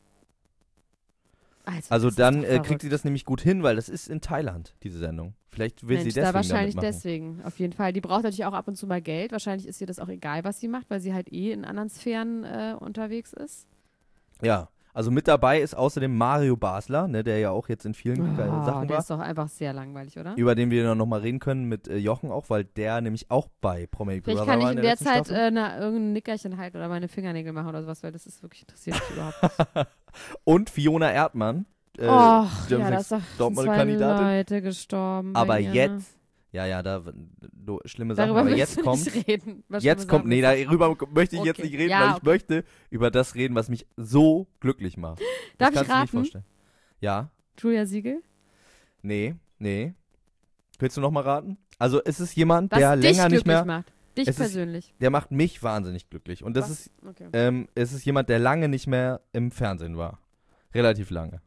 Also dann kriegt sie das nämlich gut hin, weil das ist in Thailand, diese Sendung. Vielleicht will sie deswegen wahrscheinlich damit machen. deswegen, auf jeden Fall. Die braucht natürlich auch ab und zu mal Geld. Wahrscheinlich ist ihr das auch egal, was sie macht, weil sie halt in anderen Sphären unterwegs ist. Ja, also mit dabei ist außerdem Mario Basler, ne, der ja auch jetzt in vielen Sachen war. Der ist doch einfach sehr langweilig, oder? Über den wir noch mal reden können mit Jochen auch, weil der nämlich auch bei Promi Big Brother war. Vielleicht kann ich in in der Zeit irgendein Nickerchen halten oder meine Fingernägel machen oder sowas, weil das ist wirklich, interessiert mich überhaupt nicht. Und Fiona Erdmann. Ja, da ist doch zwei Leute gestorben. Aber jetzt, schlimme Sachen, aber jetzt kommt, darüber möchte ich jetzt nicht reden, weil ich möchte über das reden, was mich so glücklich macht. Darf das ich raten? kannst du nicht vorstellen. Ja. Julia Siegel? Nee. Willst du noch mal raten? Also es ist jemand, der länger nicht mehr macht. Dich persönlich. Der macht mich wahnsinnig glücklich. Und das ist, es ist jemand, der lange nicht mehr im Fernsehen war. Relativ lange.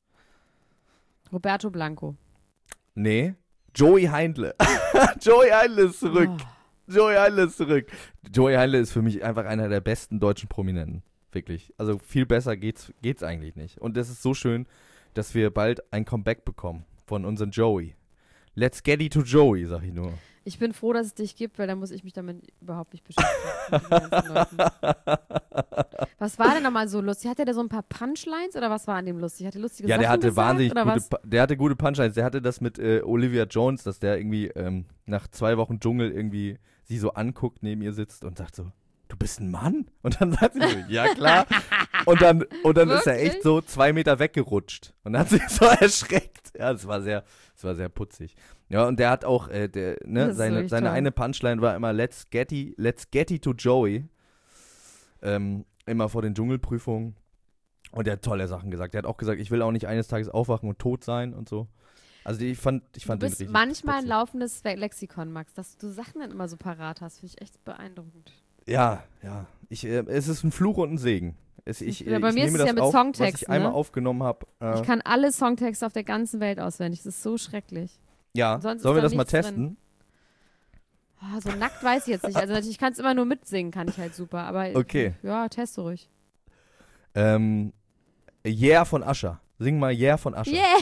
Roberto Blanco. Nee. Joey Heindle. Joey Heindle ist zurück. Joey Heindle ist für mich einfach einer der besten deutschen Prominenten. Wirklich. Also viel besser geht's eigentlich nicht. Und das ist so schön, dass wir bald ein Comeback bekommen von unserem Joey. Let's get it to Joey, sag ich nur. Ich bin froh, dass es dich gibt, weil dann muss ich mich damit überhaupt nicht beschäftigen. Was war denn nochmal so lustig? Hatte der so ein paar Punchlines oder was war an dem lustig? Hatte lustige Sachen der hatte gesagt, wahnsinnig oder der hatte gute Punchlines. Der hatte das mit Olivia Jones, dass der irgendwie nach 2 Wochen Dschungel irgendwie sie so anguckt, neben ihr sitzt und sagt so, du bist ein Mann? Und dann sagt sie so, ja klar. Und dann ist er echt so 2 Meter weggerutscht. Und dann hat sie so erschreckt. Ja, das war sehr putzig. Ja, und der hat auch, seine eine Punchline war immer, let's get it to Joey. Immer vor den Dschungelprüfungen. Und der hat tolle Sachen gesagt. Der hat auch gesagt, ich will auch nicht eines Tages aufwachen und tot sein und so. Also ich fand du den bist richtig manchmal putzig. Ein laufendes Lexikon, Max, dass du Sachen dann immer so parat hast, finde ich echt beeindruckend. Ja. Es ist ein Fluch und ein Segen. Bei mir ist es ja mit Songtexten, was ich einmal aufgenommen habe. Ich kann alle Songtexte auf der ganzen Welt auswendig. Das ist so schrecklich. Ja, sollen wir das mal testen? Oh, so nackt weiß ich jetzt nicht. Also natürlich, ich kann es immer nur mitsingen, kann ich halt super. Aber okay. Ja, teste ruhig. Yeah von Usher. Sing mal Yeah von Usher. Yeah.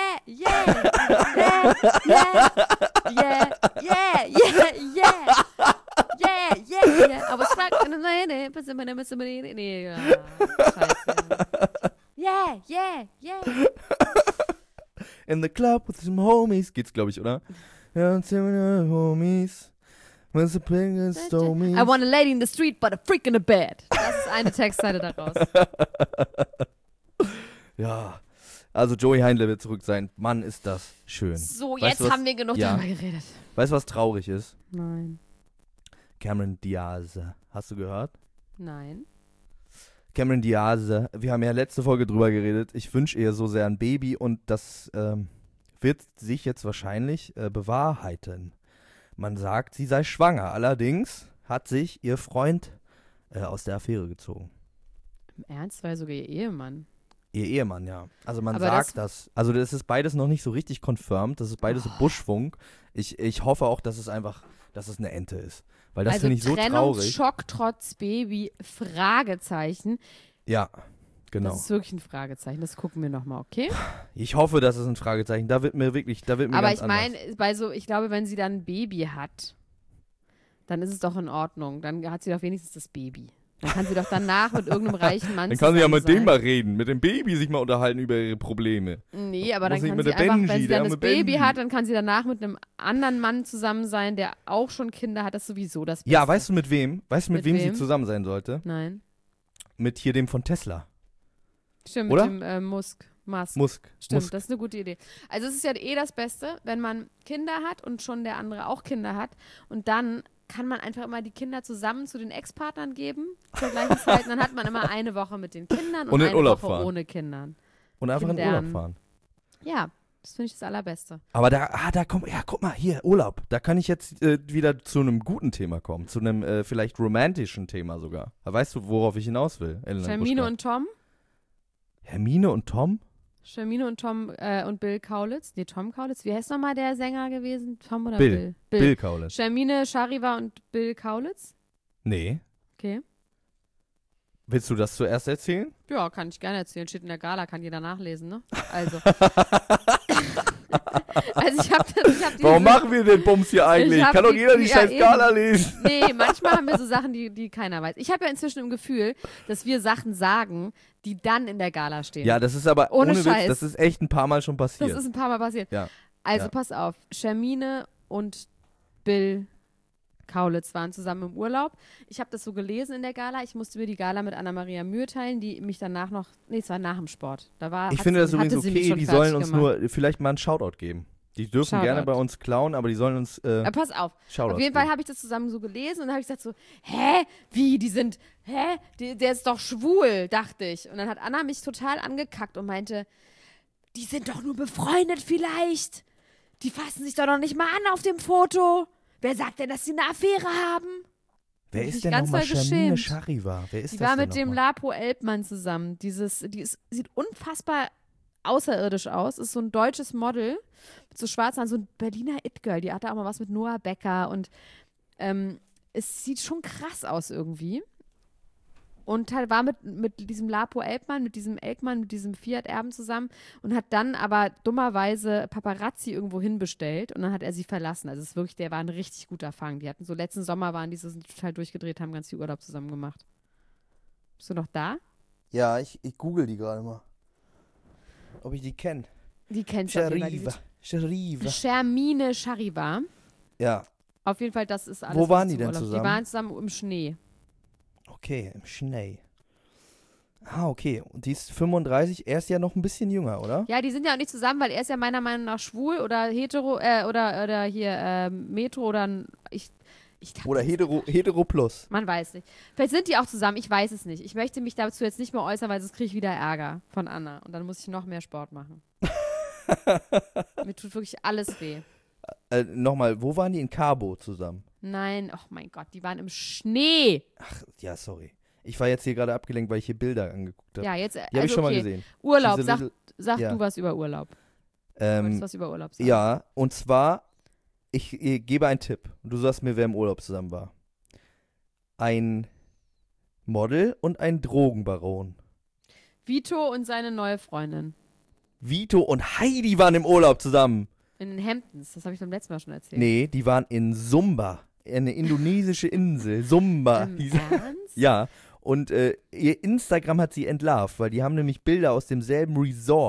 I was stuck in the nee, ja, scheiße. Yeah. In the club with some homies. Geht's, glaube ich, oder? Ja, homies. Mr. Pringles stole me. I want a lady in the street, but a freak in the bed. Das ist eine Textzeile daraus. Ja, also Joey Heindler wird zurück sein. Mann, ist das schön. So, Weißt jetzt du, was- haben wir genug ja. darüber geredet. Weißt du, was traurig ist? Nein. Cameron Diaz. Hast du gehört? Nein. Cameron Diaz. Wir haben ja letzte Folge drüber geredet. Ich wünsche ihr so sehr ein Baby und das wird sich jetzt wahrscheinlich bewahrheiten. Man sagt, sie sei schwanger. Allerdings hat sich ihr Freund aus der Affäre gezogen. Im Ernst, war sogar ihr Ehemann. Ihr Ehemann, ja. Also man Aber sagt das. Also das ist beides noch nicht so richtig confirmed. Das ist beides so Buschfunk. Ich hoffe auch, dass es eine Ente ist. Weil das also finde ich so traurig. Trennungsschock trotz Baby, Fragezeichen. Ja, genau. Das ist wirklich ein Fragezeichen. Das gucken wir nochmal, okay? Ich hoffe, das ist ein Fragezeichen. Da wird mir Aber ganz ich meine, ich glaube, wenn sie dann ein Baby hat, dann ist es doch in Ordnung. Dann hat sie doch wenigstens das Baby. Dann kann sie doch danach mit irgendeinem reichen Mann Dann kann sie ja mit zusammen dem mal reden, mit dem Baby sich mal unterhalten über ihre Probleme. Nee, aber dann Muss ich kann mit sie der einfach, Benji, wenn sie der dann das arme Baby Benji. hat, dann kann sie danach mit einem anderen Mann zusammen sein, der auch schon Kinder hat. Das ist sowieso das Beste. Ja, weißt du mit wem? Weißt du, mit Mit wem sie wem? zusammen sein sollte? Nein. Mit hier dem von Tesla. Stimmt, Oder? mit dem Musk. Musk. Stimmt, Musk. das ist eine gute Idee. Also es ist ja das Beste, wenn man Kinder hat und schon der andere auch Kinder hat und dann kann man einfach immer die Kinder zusammen zu den Ex-Partnern geben zur gleichen Zeit und dann hat man immer eine Woche mit den Kindern und Und in eine Urlaub Woche fahren. ohne Kindern. Und einfach in Kindern. Urlaub fahren. Ja, das finde ich das Allerbeste. Aber da kommt, ja, guck mal, hier, Urlaub. Da kann ich jetzt wieder zu einem guten Thema kommen. Zu einem vielleicht romantischen Thema sogar. Weißt du, worauf ich hinaus will? Elena Hermine Gruschka? und Tom? Hermine und Tom? Hermine und Tom und Bill Kaulitz. Nee, Tom Kaulitz. Wie heißt nochmal der Sänger gewesen? Tom oder Bill. Bill? Bill Kaulitz. Hermine, Shariva und Bill Kaulitz? Nee. Okay. Willst du das zuerst erzählen? Ja, kann ich gerne erzählen. Steht in der Gala, kann jeder nachlesen, ne? Also. Also ich hab Warum machen wir den Bums hier eigentlich? Kann doch jeder die scheiß Gala lesen. Nee, manchmal haben wir so Sachen, die keiner weiß. Ich habe ja inzwischen im Gefühl, dass wir Sachen sagen, die dann in der Gala stehen. Ja, das ist aber Ohne ohne Scheiß. Witz, das ist echt ein paar Mal schon passiert. Das ist ein paar Mal passiert. Ja. Also Ja. pass auf, Hermine und Bill Kaulitz waren zusammen im Urlaub. Ich habe das so gelesen in der Gala. Ich musste mir die Gala mit Anna-Maria Mühe teilen, die mich danach noch, nee, es war nach dem Sport. Ich finde das übrigens hatte sie mich okay, schon die fertig sollen uns gemacht. nur vielleicht mal einen Shoutout geben. Die dürfen Shoutout. gerne bei uns klauen, aber die sollen uns Aber pass auf. Shoutouts Auf jeden Fall geben. habe ich das zusammen so gelesen und dann habe ich gesagt so, der ist doch schwul, dachte ich. Und dann hat Anna mich total angekackt und meinte, die sind doch nur befreundet vielleicht. Die fassen sich doch noch nicht mal an auf dem Foto. Wer sagt denn, dass sie eine Affäre haben? Wer hab ist mich denn ganz nochmal doll Hermine geschämt. Shariva? Wer ist Die das war denn mit dem noch mal? Lapo Elbmann zusammen. Sieht unfassbar außerirdisch aus. Ist so ein deutsches Model mit so schwarzen Haaren, so ein Berliner It-Girl. Die hatte auch mal was mit Noah Becker und es sieht schon krass aus irgendwie. Und halt war mit diesem Lapo Elbmann, mit diesem Fiat-Erben zusammen und hat dann aber dummerweise Paparazzi irgendwo hinbestellt und dann hat er sie verlassen. Also es ist wirklich, der war ein richtig guter Fang. Die hatten so letzten Sommer sind total durchgedreht, haben ganz viel Urlaub zusammen gemacht. Bist du noch da? Ja, ich google die gerade mal. Ob ich die kenne. Die kennst du auf jeden Fall. Die Shariva. sind Hermine Shariva. Ja, Auf jeden Fall, das ist alles. Wo was waren ich die zum denn Urlaub- zusammen? Die waren zusammen im Schnee. okay, im Schnee. Ah, okay. Und die ist 35, er ist ja noch ein bisschen jünger, oder? Ja, die sind ja auch nicht zusammen, weil er ist ja meiner Meinung nach schwul oder hetero oder hier Metro oder ich glaub, Oder hetero plus. man weiß nicht. Vielleicht sind die auch zusammen, ich weiß es nicht. Ich möchte mich dazu jetzt nicht mehr äußern, weil sonst kriege ich wieder Ärger von Anna. Und dann muss ich noch mehr Sport machen. Mir tut wirklich alles weh. Nochmal, wo waren die in Cabo zusammen? Nein, oh mein Gott, die waren im Schnee. Ach, ja, sorry. Ich war jetzt hier gerade abgelenkt, weil ich hier Bilder angeguckt habe. Ja, jetzt, Die habe ich also schon mal okay. gesehen. Urlaub, Diese sag ja. du was über Urlaub. Du wolltest was über Urlaub sagen. Ja, und zwar, ich gebe einen Tipp. Und du sagst mir, wer im Urlaub zusammen war. Ein Model und ein Drogenbaron. Vito und seine neue Freundin. Vito und Heidi waren im Urlaub zusammen. In den Hamptons, das habe ich beim letzten Mal schon erzählt. Nee, die waren in Sumba. Eine indonesische Insel. Sumba. hieß- Ernst? Ja, und ihr Instagram hat sie entlarvt, weil die haben nämlich Bilder aus demselben Resort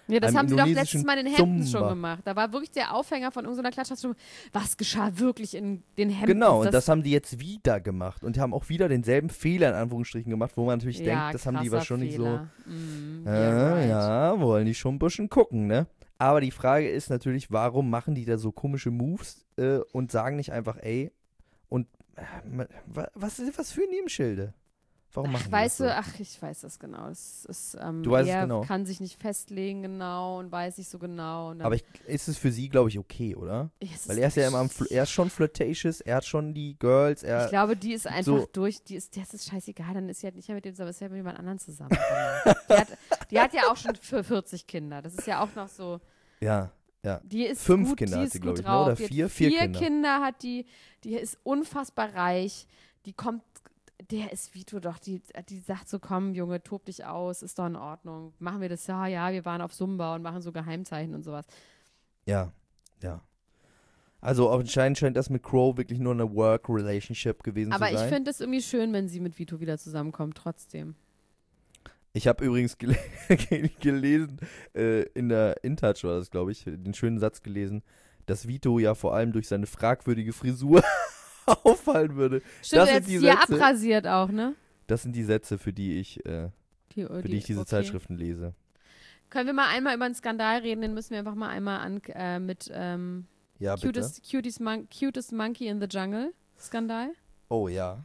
Ja, das haben sie doch letztes Mal in den Hemden Zumba schon gemacht. Da war wirklich der Aufhänger von irgendeiner Klatschstunde. Was geschah wirklich in den Hemden? Genau, und das haben die jetzt wieder gemacht und haben auch wieder denselben Fehler in Anführungsstrichen gemacht, wo man natürlich denkt, das haben die wahrscheinlich Fehler. so, ja, wollen die schon ein bisschen gucken, ne? Aber die Frage ist natürlich, warum machen die da so komische Moves und sagen nicht einfach, ey, und was führen die im Schilde? Warum machen die das so? Ich weiß das genau. Das ist, Du weißt es er genau. kann sich nicht festlegen genau und weiß nicht so genau. Und dann Aber ist es für sie, glaube ich, okay, oder? Weil er ist ja immer er ist schon flirtatious, er hat schon die Girls, ich glaube, die ist einfach durch, das ist scheißegal, dann ist sie halt nicht mehr mit dem zusammen, ist ja mit jemand anderem zusammen. die hat ja auch schon für 40 Kinder, das ist ja auch noch so. Ja. Die ist 5 gut, Kinder die hat ist sie, gut glaube ich, drauf. oder 4 Kinder. 4 Kinder hat die ist unfassbar reich, der ist Vito doch, die sagt so, komm Junge, tob dich aus, ist doch in Ordnung, machen wir das, ja, wir waren auf Zumba und machen so Geheimzeichen und sowas. Ja. Also anscheinend scheint das mit Crow wirklich nur eine Work-Relationship gewesen zu sein. Aber ich finde es irgendwie schön, wenn sie mit Vito wieder zusammenkommt, trotzdem. Ich habe übrigens gelesen, in der InTouch war das, glaube ich, den schönen Satz gelesen, dass Vito ja vor allem durch seine fragwürdige Frisur auffallen würde. Stimmt, er hat sie abrasiert auch, ne? Das sind die Sätze, für die ich diese Zeitschriften lese. Können wir mal einmal über einen Skandal reden? Den müssen wir einfach mal einmal mit ja, Cutest Monkey in the Jungle Skandal. Oh ja.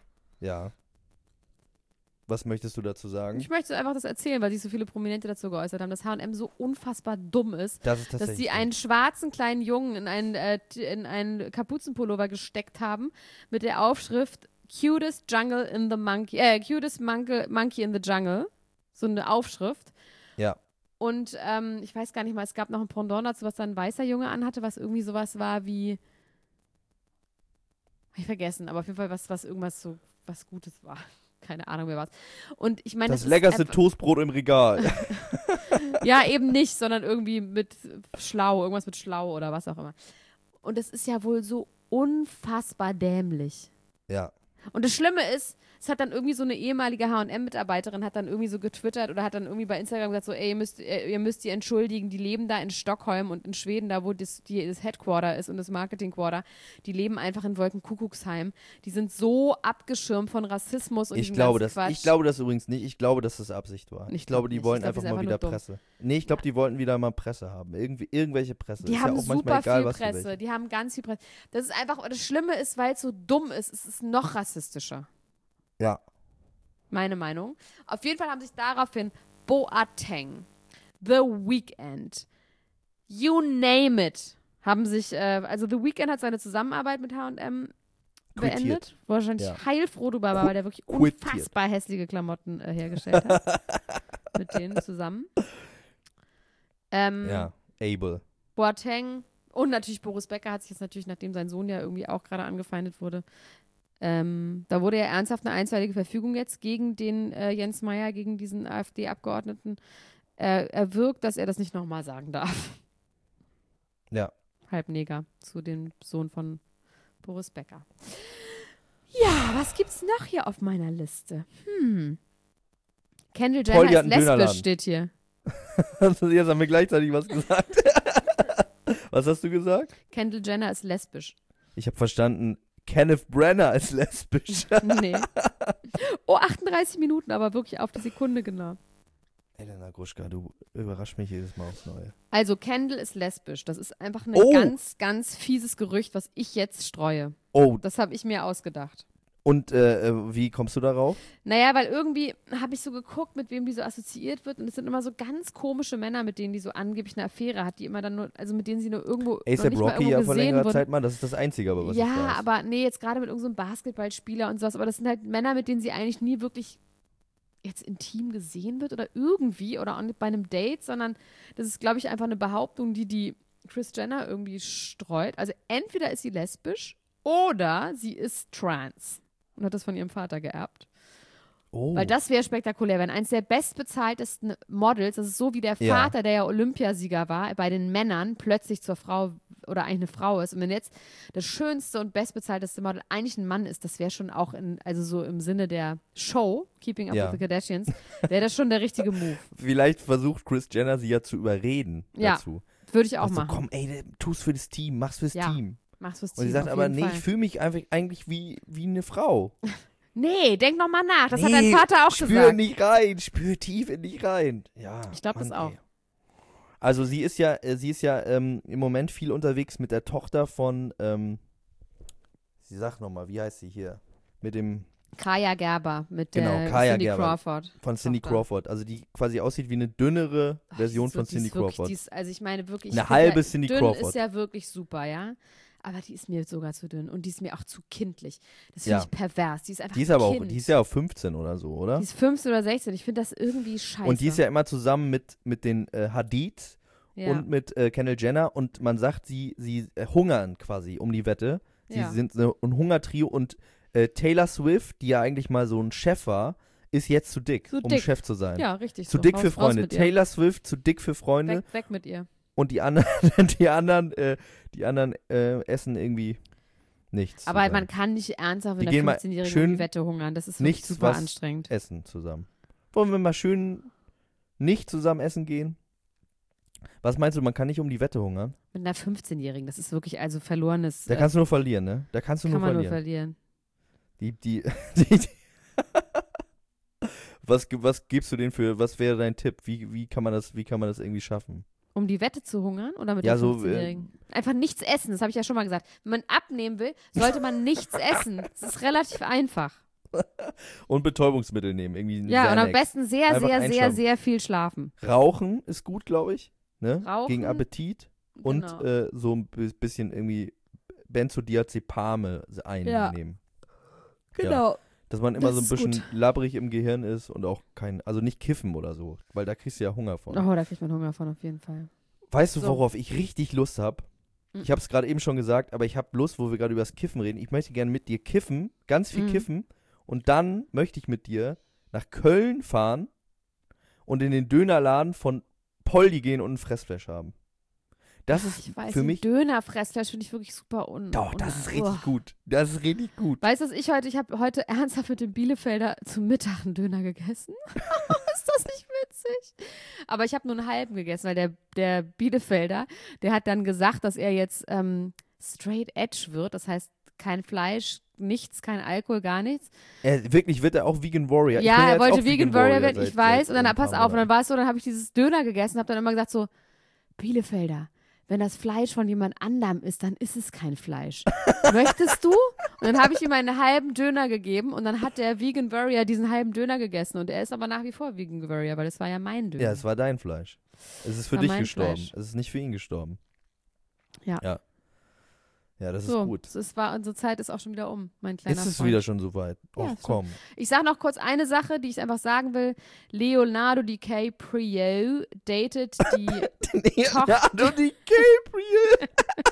Was möchtest du dazu sagen? Ich möchte einfach das erzählen, weil sich so viele Prominente dazu geäußert haben, dass H&M so unfassbar dumm ist, dass sie einen schwarzen kleinen Jungen in einen Kapuzenpullover gesteckt haben mit der Aufschrift Cutest Monkey in the Jungle. So eine Aufschrift. Ja. Und ich weiß gar nicht mal, es gab noch ein Pendant dazu, was dann ein weißer Junge anhatte, was irgendwie sowas war wie, hab ich vergessen, aber auf jeden Fall was irgendwas so, was Gutes war. Keine Ahnung, wer war's. Und ich meine, das leckerste Toastbrot im Regal. Ja, eben nicht, sondern irgendwie mit irgendwas mit Schlau oder was auch immer. Und es ist ja wohl so unfassbar dämlich. Ja. Und das Schlimme ist, es hat dann irgendwie so eine ehemalige H&M-Mitarbeiterin hat dann irgendwie so getwittert oder hat dann irgendwie bei Instagram gesagt so, ey, ihr müsst die entschuldigen, die leben da in Stockholm und in Schweden, da wo das Headquarter ist und das Marketing-Quarter, die leben einfach in Wolkenkuckucksheim. Die sind so abgeschirmt von Rassismus und ich glaube das übrigens nicht. Ich glaube, dass das Absicht war. Ich glaube, die wollen einfach mal wieder Presse. Nee, ich glaube, die wollten wieder mal Presse haben. Irgendwelche Presse. Die ist haben ja auch super egal, viel Presse. Die haben ganz viel Presse. Das ist einfach, das Schlimme ist, weil es so dumm ist, es ist noch rassistischer. Ja. Meine Meinung. Auf jeden Fall haben sich daraufhin Boateng, The Weeknd, you name it, haben sich, also The Weeknd hat seine Zusammenarbeit mit H&M beendet. Wahrscheinlich heilfroh drüber war, weil der wirklich unfassbar hässliche Klamotten hergestellt hat. Mit denen zusammen. Abel. Boateng und natürlich Boris Becker hat sich jetzt natürlich, nachdem sein Sohn ja irgendwie auch gerade angefeindet wurde, da wurde ja ernsthaft eine einstweilige Verfügung jetzt gegen den Jens Meyer, gegen diesen AfD-Abgeordneten erwirkt, dass er das nicht nochmal sagen darf. Ja. Halbneger zu dem Sohn von Boris Becker. Ja, was gibt's noch hier auf meiner Liste? Kendall Jenner ist lesbisch, steht hier. Jetzt haben wir gleichzeitig was gesagt. Was hast du gesagt? Kendall Jenner ist lesbisch. Ich habe verstanden, Kenneth Branagh ist lesbisch. Nee. Oh, 38 Minuten, aber wirklich auf die Sekunde genau. Elena Gruschka, du überraschst mich jedes Mal aufs Neue. Also Kendall ist lesbisch. Das ist einfach ein ganz, ganz fieses Gerücht, was ich jetzt streue. Oh. Das habe ich mir ausgedacht. Und wie kommst du darauf? Naja, weil irgendwie habe ich so geguckt, mit wem die so assoziiert wird. Und es sind immer so ganz komische Männer, mit denen die so angeblich eine Affäre hat, die immer dann nur, also mit denen sie nur irgendwo A$AP Rocky ja vor längerer Zeit mal, das ist das Einzige, aber was ich weiß. Ja, aber nee, jetzt gerade mit irgendeinem Basketballspieler und sowas. Aber das sind halt Männer, mit denen sie eigentlich nie wirklich jetzt intim gesehen wird oder irgendwie oder bei einem Date, sondern das ist, glaube ich, einfach eine Behauptung, die Kris Jenner irgendwie streut. Also entweder ist sie lesbisch oder sie ist trans und hat das von ihrem Vater geerbt. Oh. Weil das wäre spektakulär, wenn eins der bestbezahltesten Models, das ist so wie der Vater, der ja Olympiasieger war, bei den Männern plötzlich zur Frau oder eigentlich eine Frau ist. Und wenn jetzt das schönste und bestbezahlteste Model eigentlich ein Mann ist, das wäre schon auch also so im Sinne der Show, Keeping Up with the Kardashians, wäre das schon der richtige Move. Vielleicht versucht Kris Jenner sie ja zu überreden dazu. Würde ich auch machen. Komm, ey, tu's für das Team, mach's fürs Team. Mach's fürs Und Team. sie sagt aber, nee, Fall. ich fühle mich eigentlich wie eine Frau. Nee, denk noch mal nach. Das hat dein Vater auch gesagt. Spür tief in dich rein. Ja. Ich glaube das auch. Ey. Also sie ist ja im Moment viel unterwegs mit der Tochter von, sie sagt nochmal, wie heißt sie hier? Mit dem Kaya Gerber, mit Kaya Cindy Gerber, Crawford. Von Cindy Crawford. Also die quasi aussieht wie eine dünnere Version von Cindy Crawford. Also ich meine wirklich. Eine halbe Cindy Crawford. Dünn ist ja wirklich super, ja. Aber die ist mir sogar zu dünn und die ist mir auch zu kindlich. Das finde ich pervers. Die ist einfach die ist aber auch, die ist ja auch 15 oder so, oder? Die ist 15 oder 16. Ich finde das irgendwie scheiße. Und die ist ja immer zusammen mit den Hadid und mit Kendall Jenner und man sagt, sie hungern quasi um die Wette. Sie sind ein Hungertrio und Taylor Swift, die ja eigentlich mal so ein Chef war, ist jetzt zu dick, um Chef zu sein. Ja, richtig. Zu dick für Freunde. Taylor Swift zu dick für Freunde. Weg mit ihr. Und die anderen essen irgendwie nichts. Aber zusammen. man kann nicht ernsthaft mit einer 15-Jährigen um die Wette hungern. Das ist wirklich super anstrengend. Essen zusammen. Wollen wir mal schön nicht zusammen essen gehen? Was meinst du, man kann nicht um die Wette hungern? Mit einer 15-Jährigen, das ist wirklich also verlorenes. Da kannst du nur verlieren, ne? Da kannst du nur verlieren. Kann man nur verlieren. Was gibst du denen was wäre dein Tipp? Wie kann man das irgendwie schaffen? Um die Wette zu hungern oder mit der 15-Jährigen? Einfach nichts essen, das habe ich ja schon mal gesagt. Wenn man abnehmen will, sollte man nichts essen. Das ist relativ einfach. Und Betäubungsmittel nehmen, irgendwie. Ja, und am besten sehr viel schlafen. Rauchen ist gut, glaube ich. Ne? Rauchen. Gegen Appetit. Und so ein bisschen irgendwie Benzodiazepame einnehmen. Genau. Ja. Dass man immer so ein bisschen labbrig im Gehirn ist und auch also nicht kiffen oder so, weil da kriegst du ja Hunger von. Oh, da kriegt man Hunger von, auf jeden Fall. Weißt du, worauf ich richtig Lust habe? Ich habe es gerade eben schon gesagt, aber ich habe Lust, wo wir gerade über das Kiffen reden. Ich möchte gerne mit dir kiffen, ganz viel kiffen und dann möchte ich mit dir nach Köln fahren und in den Dönerladen von Poldi gehen und ein Fressfleisch haben. Das ist für mich. Dönerfressfleisch finde ich wirklich super Doch, das ist richtig gut. Das ist richtig gut. Weißt du, ich habe heute ernsthaft mit dem Bielefelder zum Mittag einen Döner gegessen. Ist das nicht witzig? Aber ich habe nur einen halben gegessen, weil der Bielefelder, der hat dann gesagt, dass er jetzt straight edge wird. Das heißt, kein Fleisch, nichts, kein Alkohol, gar nichts. Wirklich, wird er auch Vegan Warrior? Ja, er wollte Vegan Warrior werden, ich weiß. Und dann, pass auf, und dann war es so, dann habe ich dieses Döner gegessen und habe dann immer gesagt so, Bielefelder, wenn das Fleisch von jemand anderem ist, dann ist es kein Fleisch. Möchtest du? Und dann habe ich ihm einen halben Döner gegeben und dann hat der Vegan Warrior diesen halben Döner gegessen. Und er ist aber nach wie vor Vegan Warrior, weil das war ja mein Döner. Ja, es war dein Fleisch. Es ist für dich gestorben. Fleisch. Es ist nicht für ihn gestorben. Ja. Ja, das ist gut. Unsere Zeit ist auch schon wieder um, mein kleiner Ist es Freund. wieder schon soweit? Ja, Och, komm. Ich sage noch kurz eine Sache, die ich einfach sagen will. Leonardo DiCaprio datet die Leonardo DiCaprio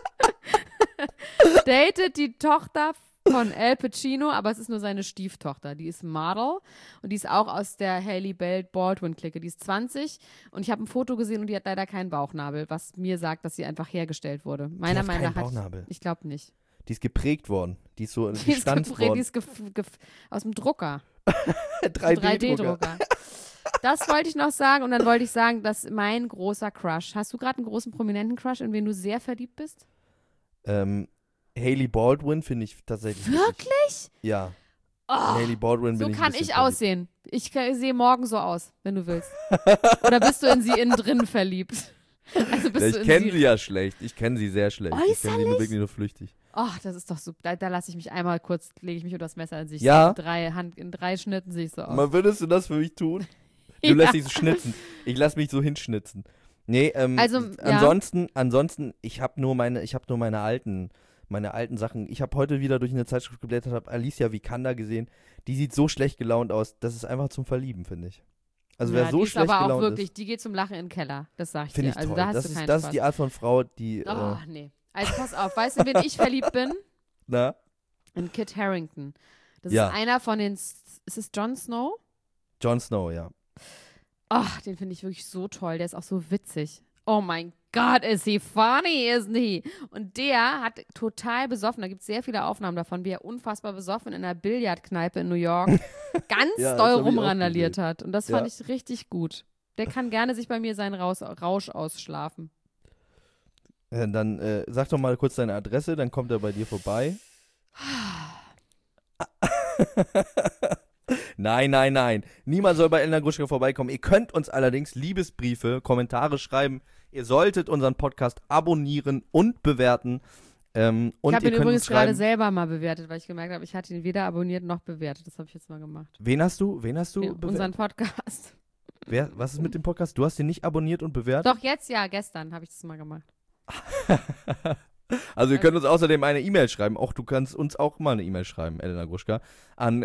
datet die Tochter von Al Pacino, aber es ist nur seine Stieftochter. Die ist Model und die ist auch aus der Hailey Baldwin-Clique. Die ist 20 und ich habe ein Foto gesehen und die hat leider keinen Bauchnabel, was mir sagt, dass sie einfach hergelegt wurde. Meiner Meinung nach Bauchnabel. Ich glaube nicht. Die ist geprägt worden. Die ist so Die ist aus dem Drucker. 3D-Drucker. Das wollte ich noch sagen und dann wollte ich sagen, dass mein großer Crush. Hast du gerade einen großen prominenten Crush, in wen du sehr verliebt bist? Hailey Baldwin finde ich tatsächlich. Wirklich? Ja. Oh, Hailey Baldwin bin ich so kann ich verliebt. Aussehen. Ich sehe morgen so aus, wenn du willst. Oder bist du in sie innen drin verliebt? Also ich kenne sie ja schlecht. Ich kenne sie sehr schlecht. Äußerlich? Ich kenne sie nur wirklich nur flüchtig. Oh, das ist doch super. Da lasse ich mich einmal kurz, lege ich mich unter das Messer und sehe Ja? in drei Schnitten sehe ich so aus. Mal würdest du das für mich tun? Du lässt dich so schnitzen. Ich lasse mich so hinschnitzen. Nee, ansonsten, ich habe nur meine alten Sachen. Ich habe heute wieder durch eine Zeitschrift geblättert, habe Alicia Vikander gesehen. Die sieht so schlecht gelaunt aus. Das ist einfach zum Verlieben, finde ich. Also wer so schlecht aber auch gelaunt wirklich, ist, die geht zum Lachen in den Keller. Das sag ich finde dir. ich Also toll. da hast Das du keinen ist Spaß. die Art von Frau, die. Oh, nee. Also pass auf, weißt du, wen ich verliebt bin? Na? In Kit Harington. Das Ja. ist einer von den, ist es Jon Snow? Jon Snow, ja. Ach, den finde ich wirklich so toll. Der ist auch so witzig. Oh mein Gott, is he funny, isn't he? Und der hat total besoffen, da gibt es sehr viele Aufnahmen davon, wie er unfassbar besoffen in einer Billardkneipe in New York ganz doll rumrandaliert hat. Und das fand ich richtig gut. Der kann gerne sich bei mir seinen Rausch ausschlafen. Dann sag doch mal kurz deine Adresse, dann kommt er bei dir vorbei. Nein. Niemand soll bei Elena Gruschka vorbeikommen. Ihr könnt uns allerdings Liebesbriefe, Kommentare schreiben. Ihr solltet unseren Podcast abonnieren und bewerten. Und ich habe ihn übrigens gerade selber mal bewertet, weil ich gemerkt habe, ich hatte ihn weder abonniert noch bewertet. Das habe ich jetzt mal gemacht. Wen hast du bewertet? Unseren Podcast. Was ist mit dem Podcast? Du hast ihn nicht abonniert und bewertet? Doch, gestern habe ich das mal gemacht. Also ihr könnt uns außerdem eine E-Mail schreiben. Auch du kannst uns auch mal eine E-Mail schreiben, Elena Gruschka, an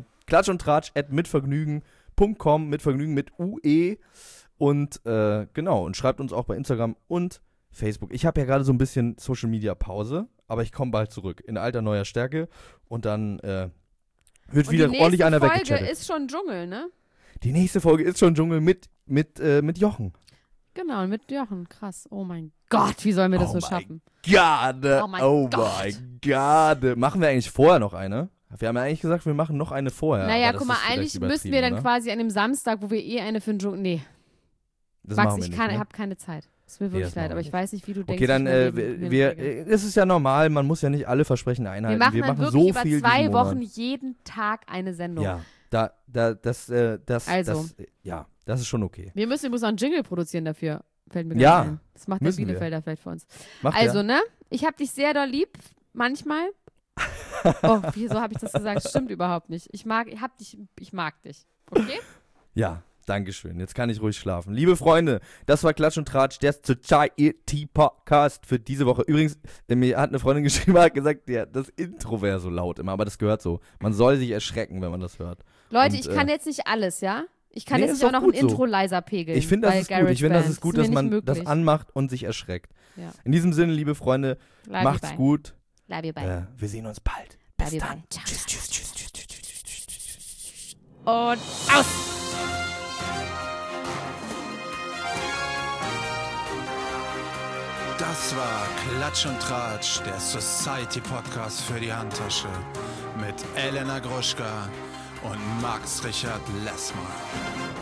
klatschundtratsch@mitvergnügen.com, mitvergnügen mit UE. Und genau, und schreibt uns auch bei Instagram und Facebook. Ich habe ja gerade so ein bisschen Social Media Pause, aber ich komme bald zurück in alter neuer Stärke und dann wird wieder ordentlich einer weggechattet. Die nächste Folge ist schon Dschungel, ne? Die nächste Folge ist schon Dschungel mit Jochen. Genau, mit Jochen. Krass. Oh mein Gott, wie sollen wir das so schaffen? Oh mein Gott. Machen wir eigentlich vorher noch eine? Wir haben ja eigentlich gesagt, wir machen noch eine vorher. Naja, guck mal, eigentlich müssten wir dann quasi an dem Samstag, wo wir eine für den Dschungel. Nee. Das Max, ich habe keine Zeit. Es tut mir wirklich leid, aber ich weiß nicht, wie du denkst. Okay, dann, es ist ja normal, man muss ja nicht alle Versprechen einhalten. Wir machen so über viel 2 Wochen jeden Tag eine Sendung. Ja, das ist schon okay. Wir müssen noch einen Jingle produzieren dafür, fällt mir gerade ein. Das macht der Bielefelder vielleicht für uns. Ne? Ich hab dich sehr doll lieb, manchmal. Oh, wieso habe ich das gesagt? Stimmt überhaupt nicht. Ich mag dich. Okay? Ja. Dankeschön, jetzt kann ich ruhig schlafen. Liebe Freunde, das war Klatsch und Tratsch, der Society-Podcast für diese Woche. Übrigens, mir hat eine Freundin geschrieben, hat gesagt, ja, das Intro wäre so laut immer, aber das gehört so. Man soll sich erschrecken, wenn man das hört. Leute, ich kann jetzt nicht alles, ja? Ich kann jetzt nicht auch noch ein Intro leiser pegeln. Ich finde, das ist gut. Ich finde, das ist gut, dass man das anmacht und sich erschreckt. Ja. In diesem Sinne, liebe Freunde, macht's gut. Love you, bye. Wir sehen uns bald. Bis dann. Tschüss. Und aus! Das war Klatsch und Tratsch, der Society-Podcast für die Handtasche mit Elena Gruschka und Max Richard Lessmann.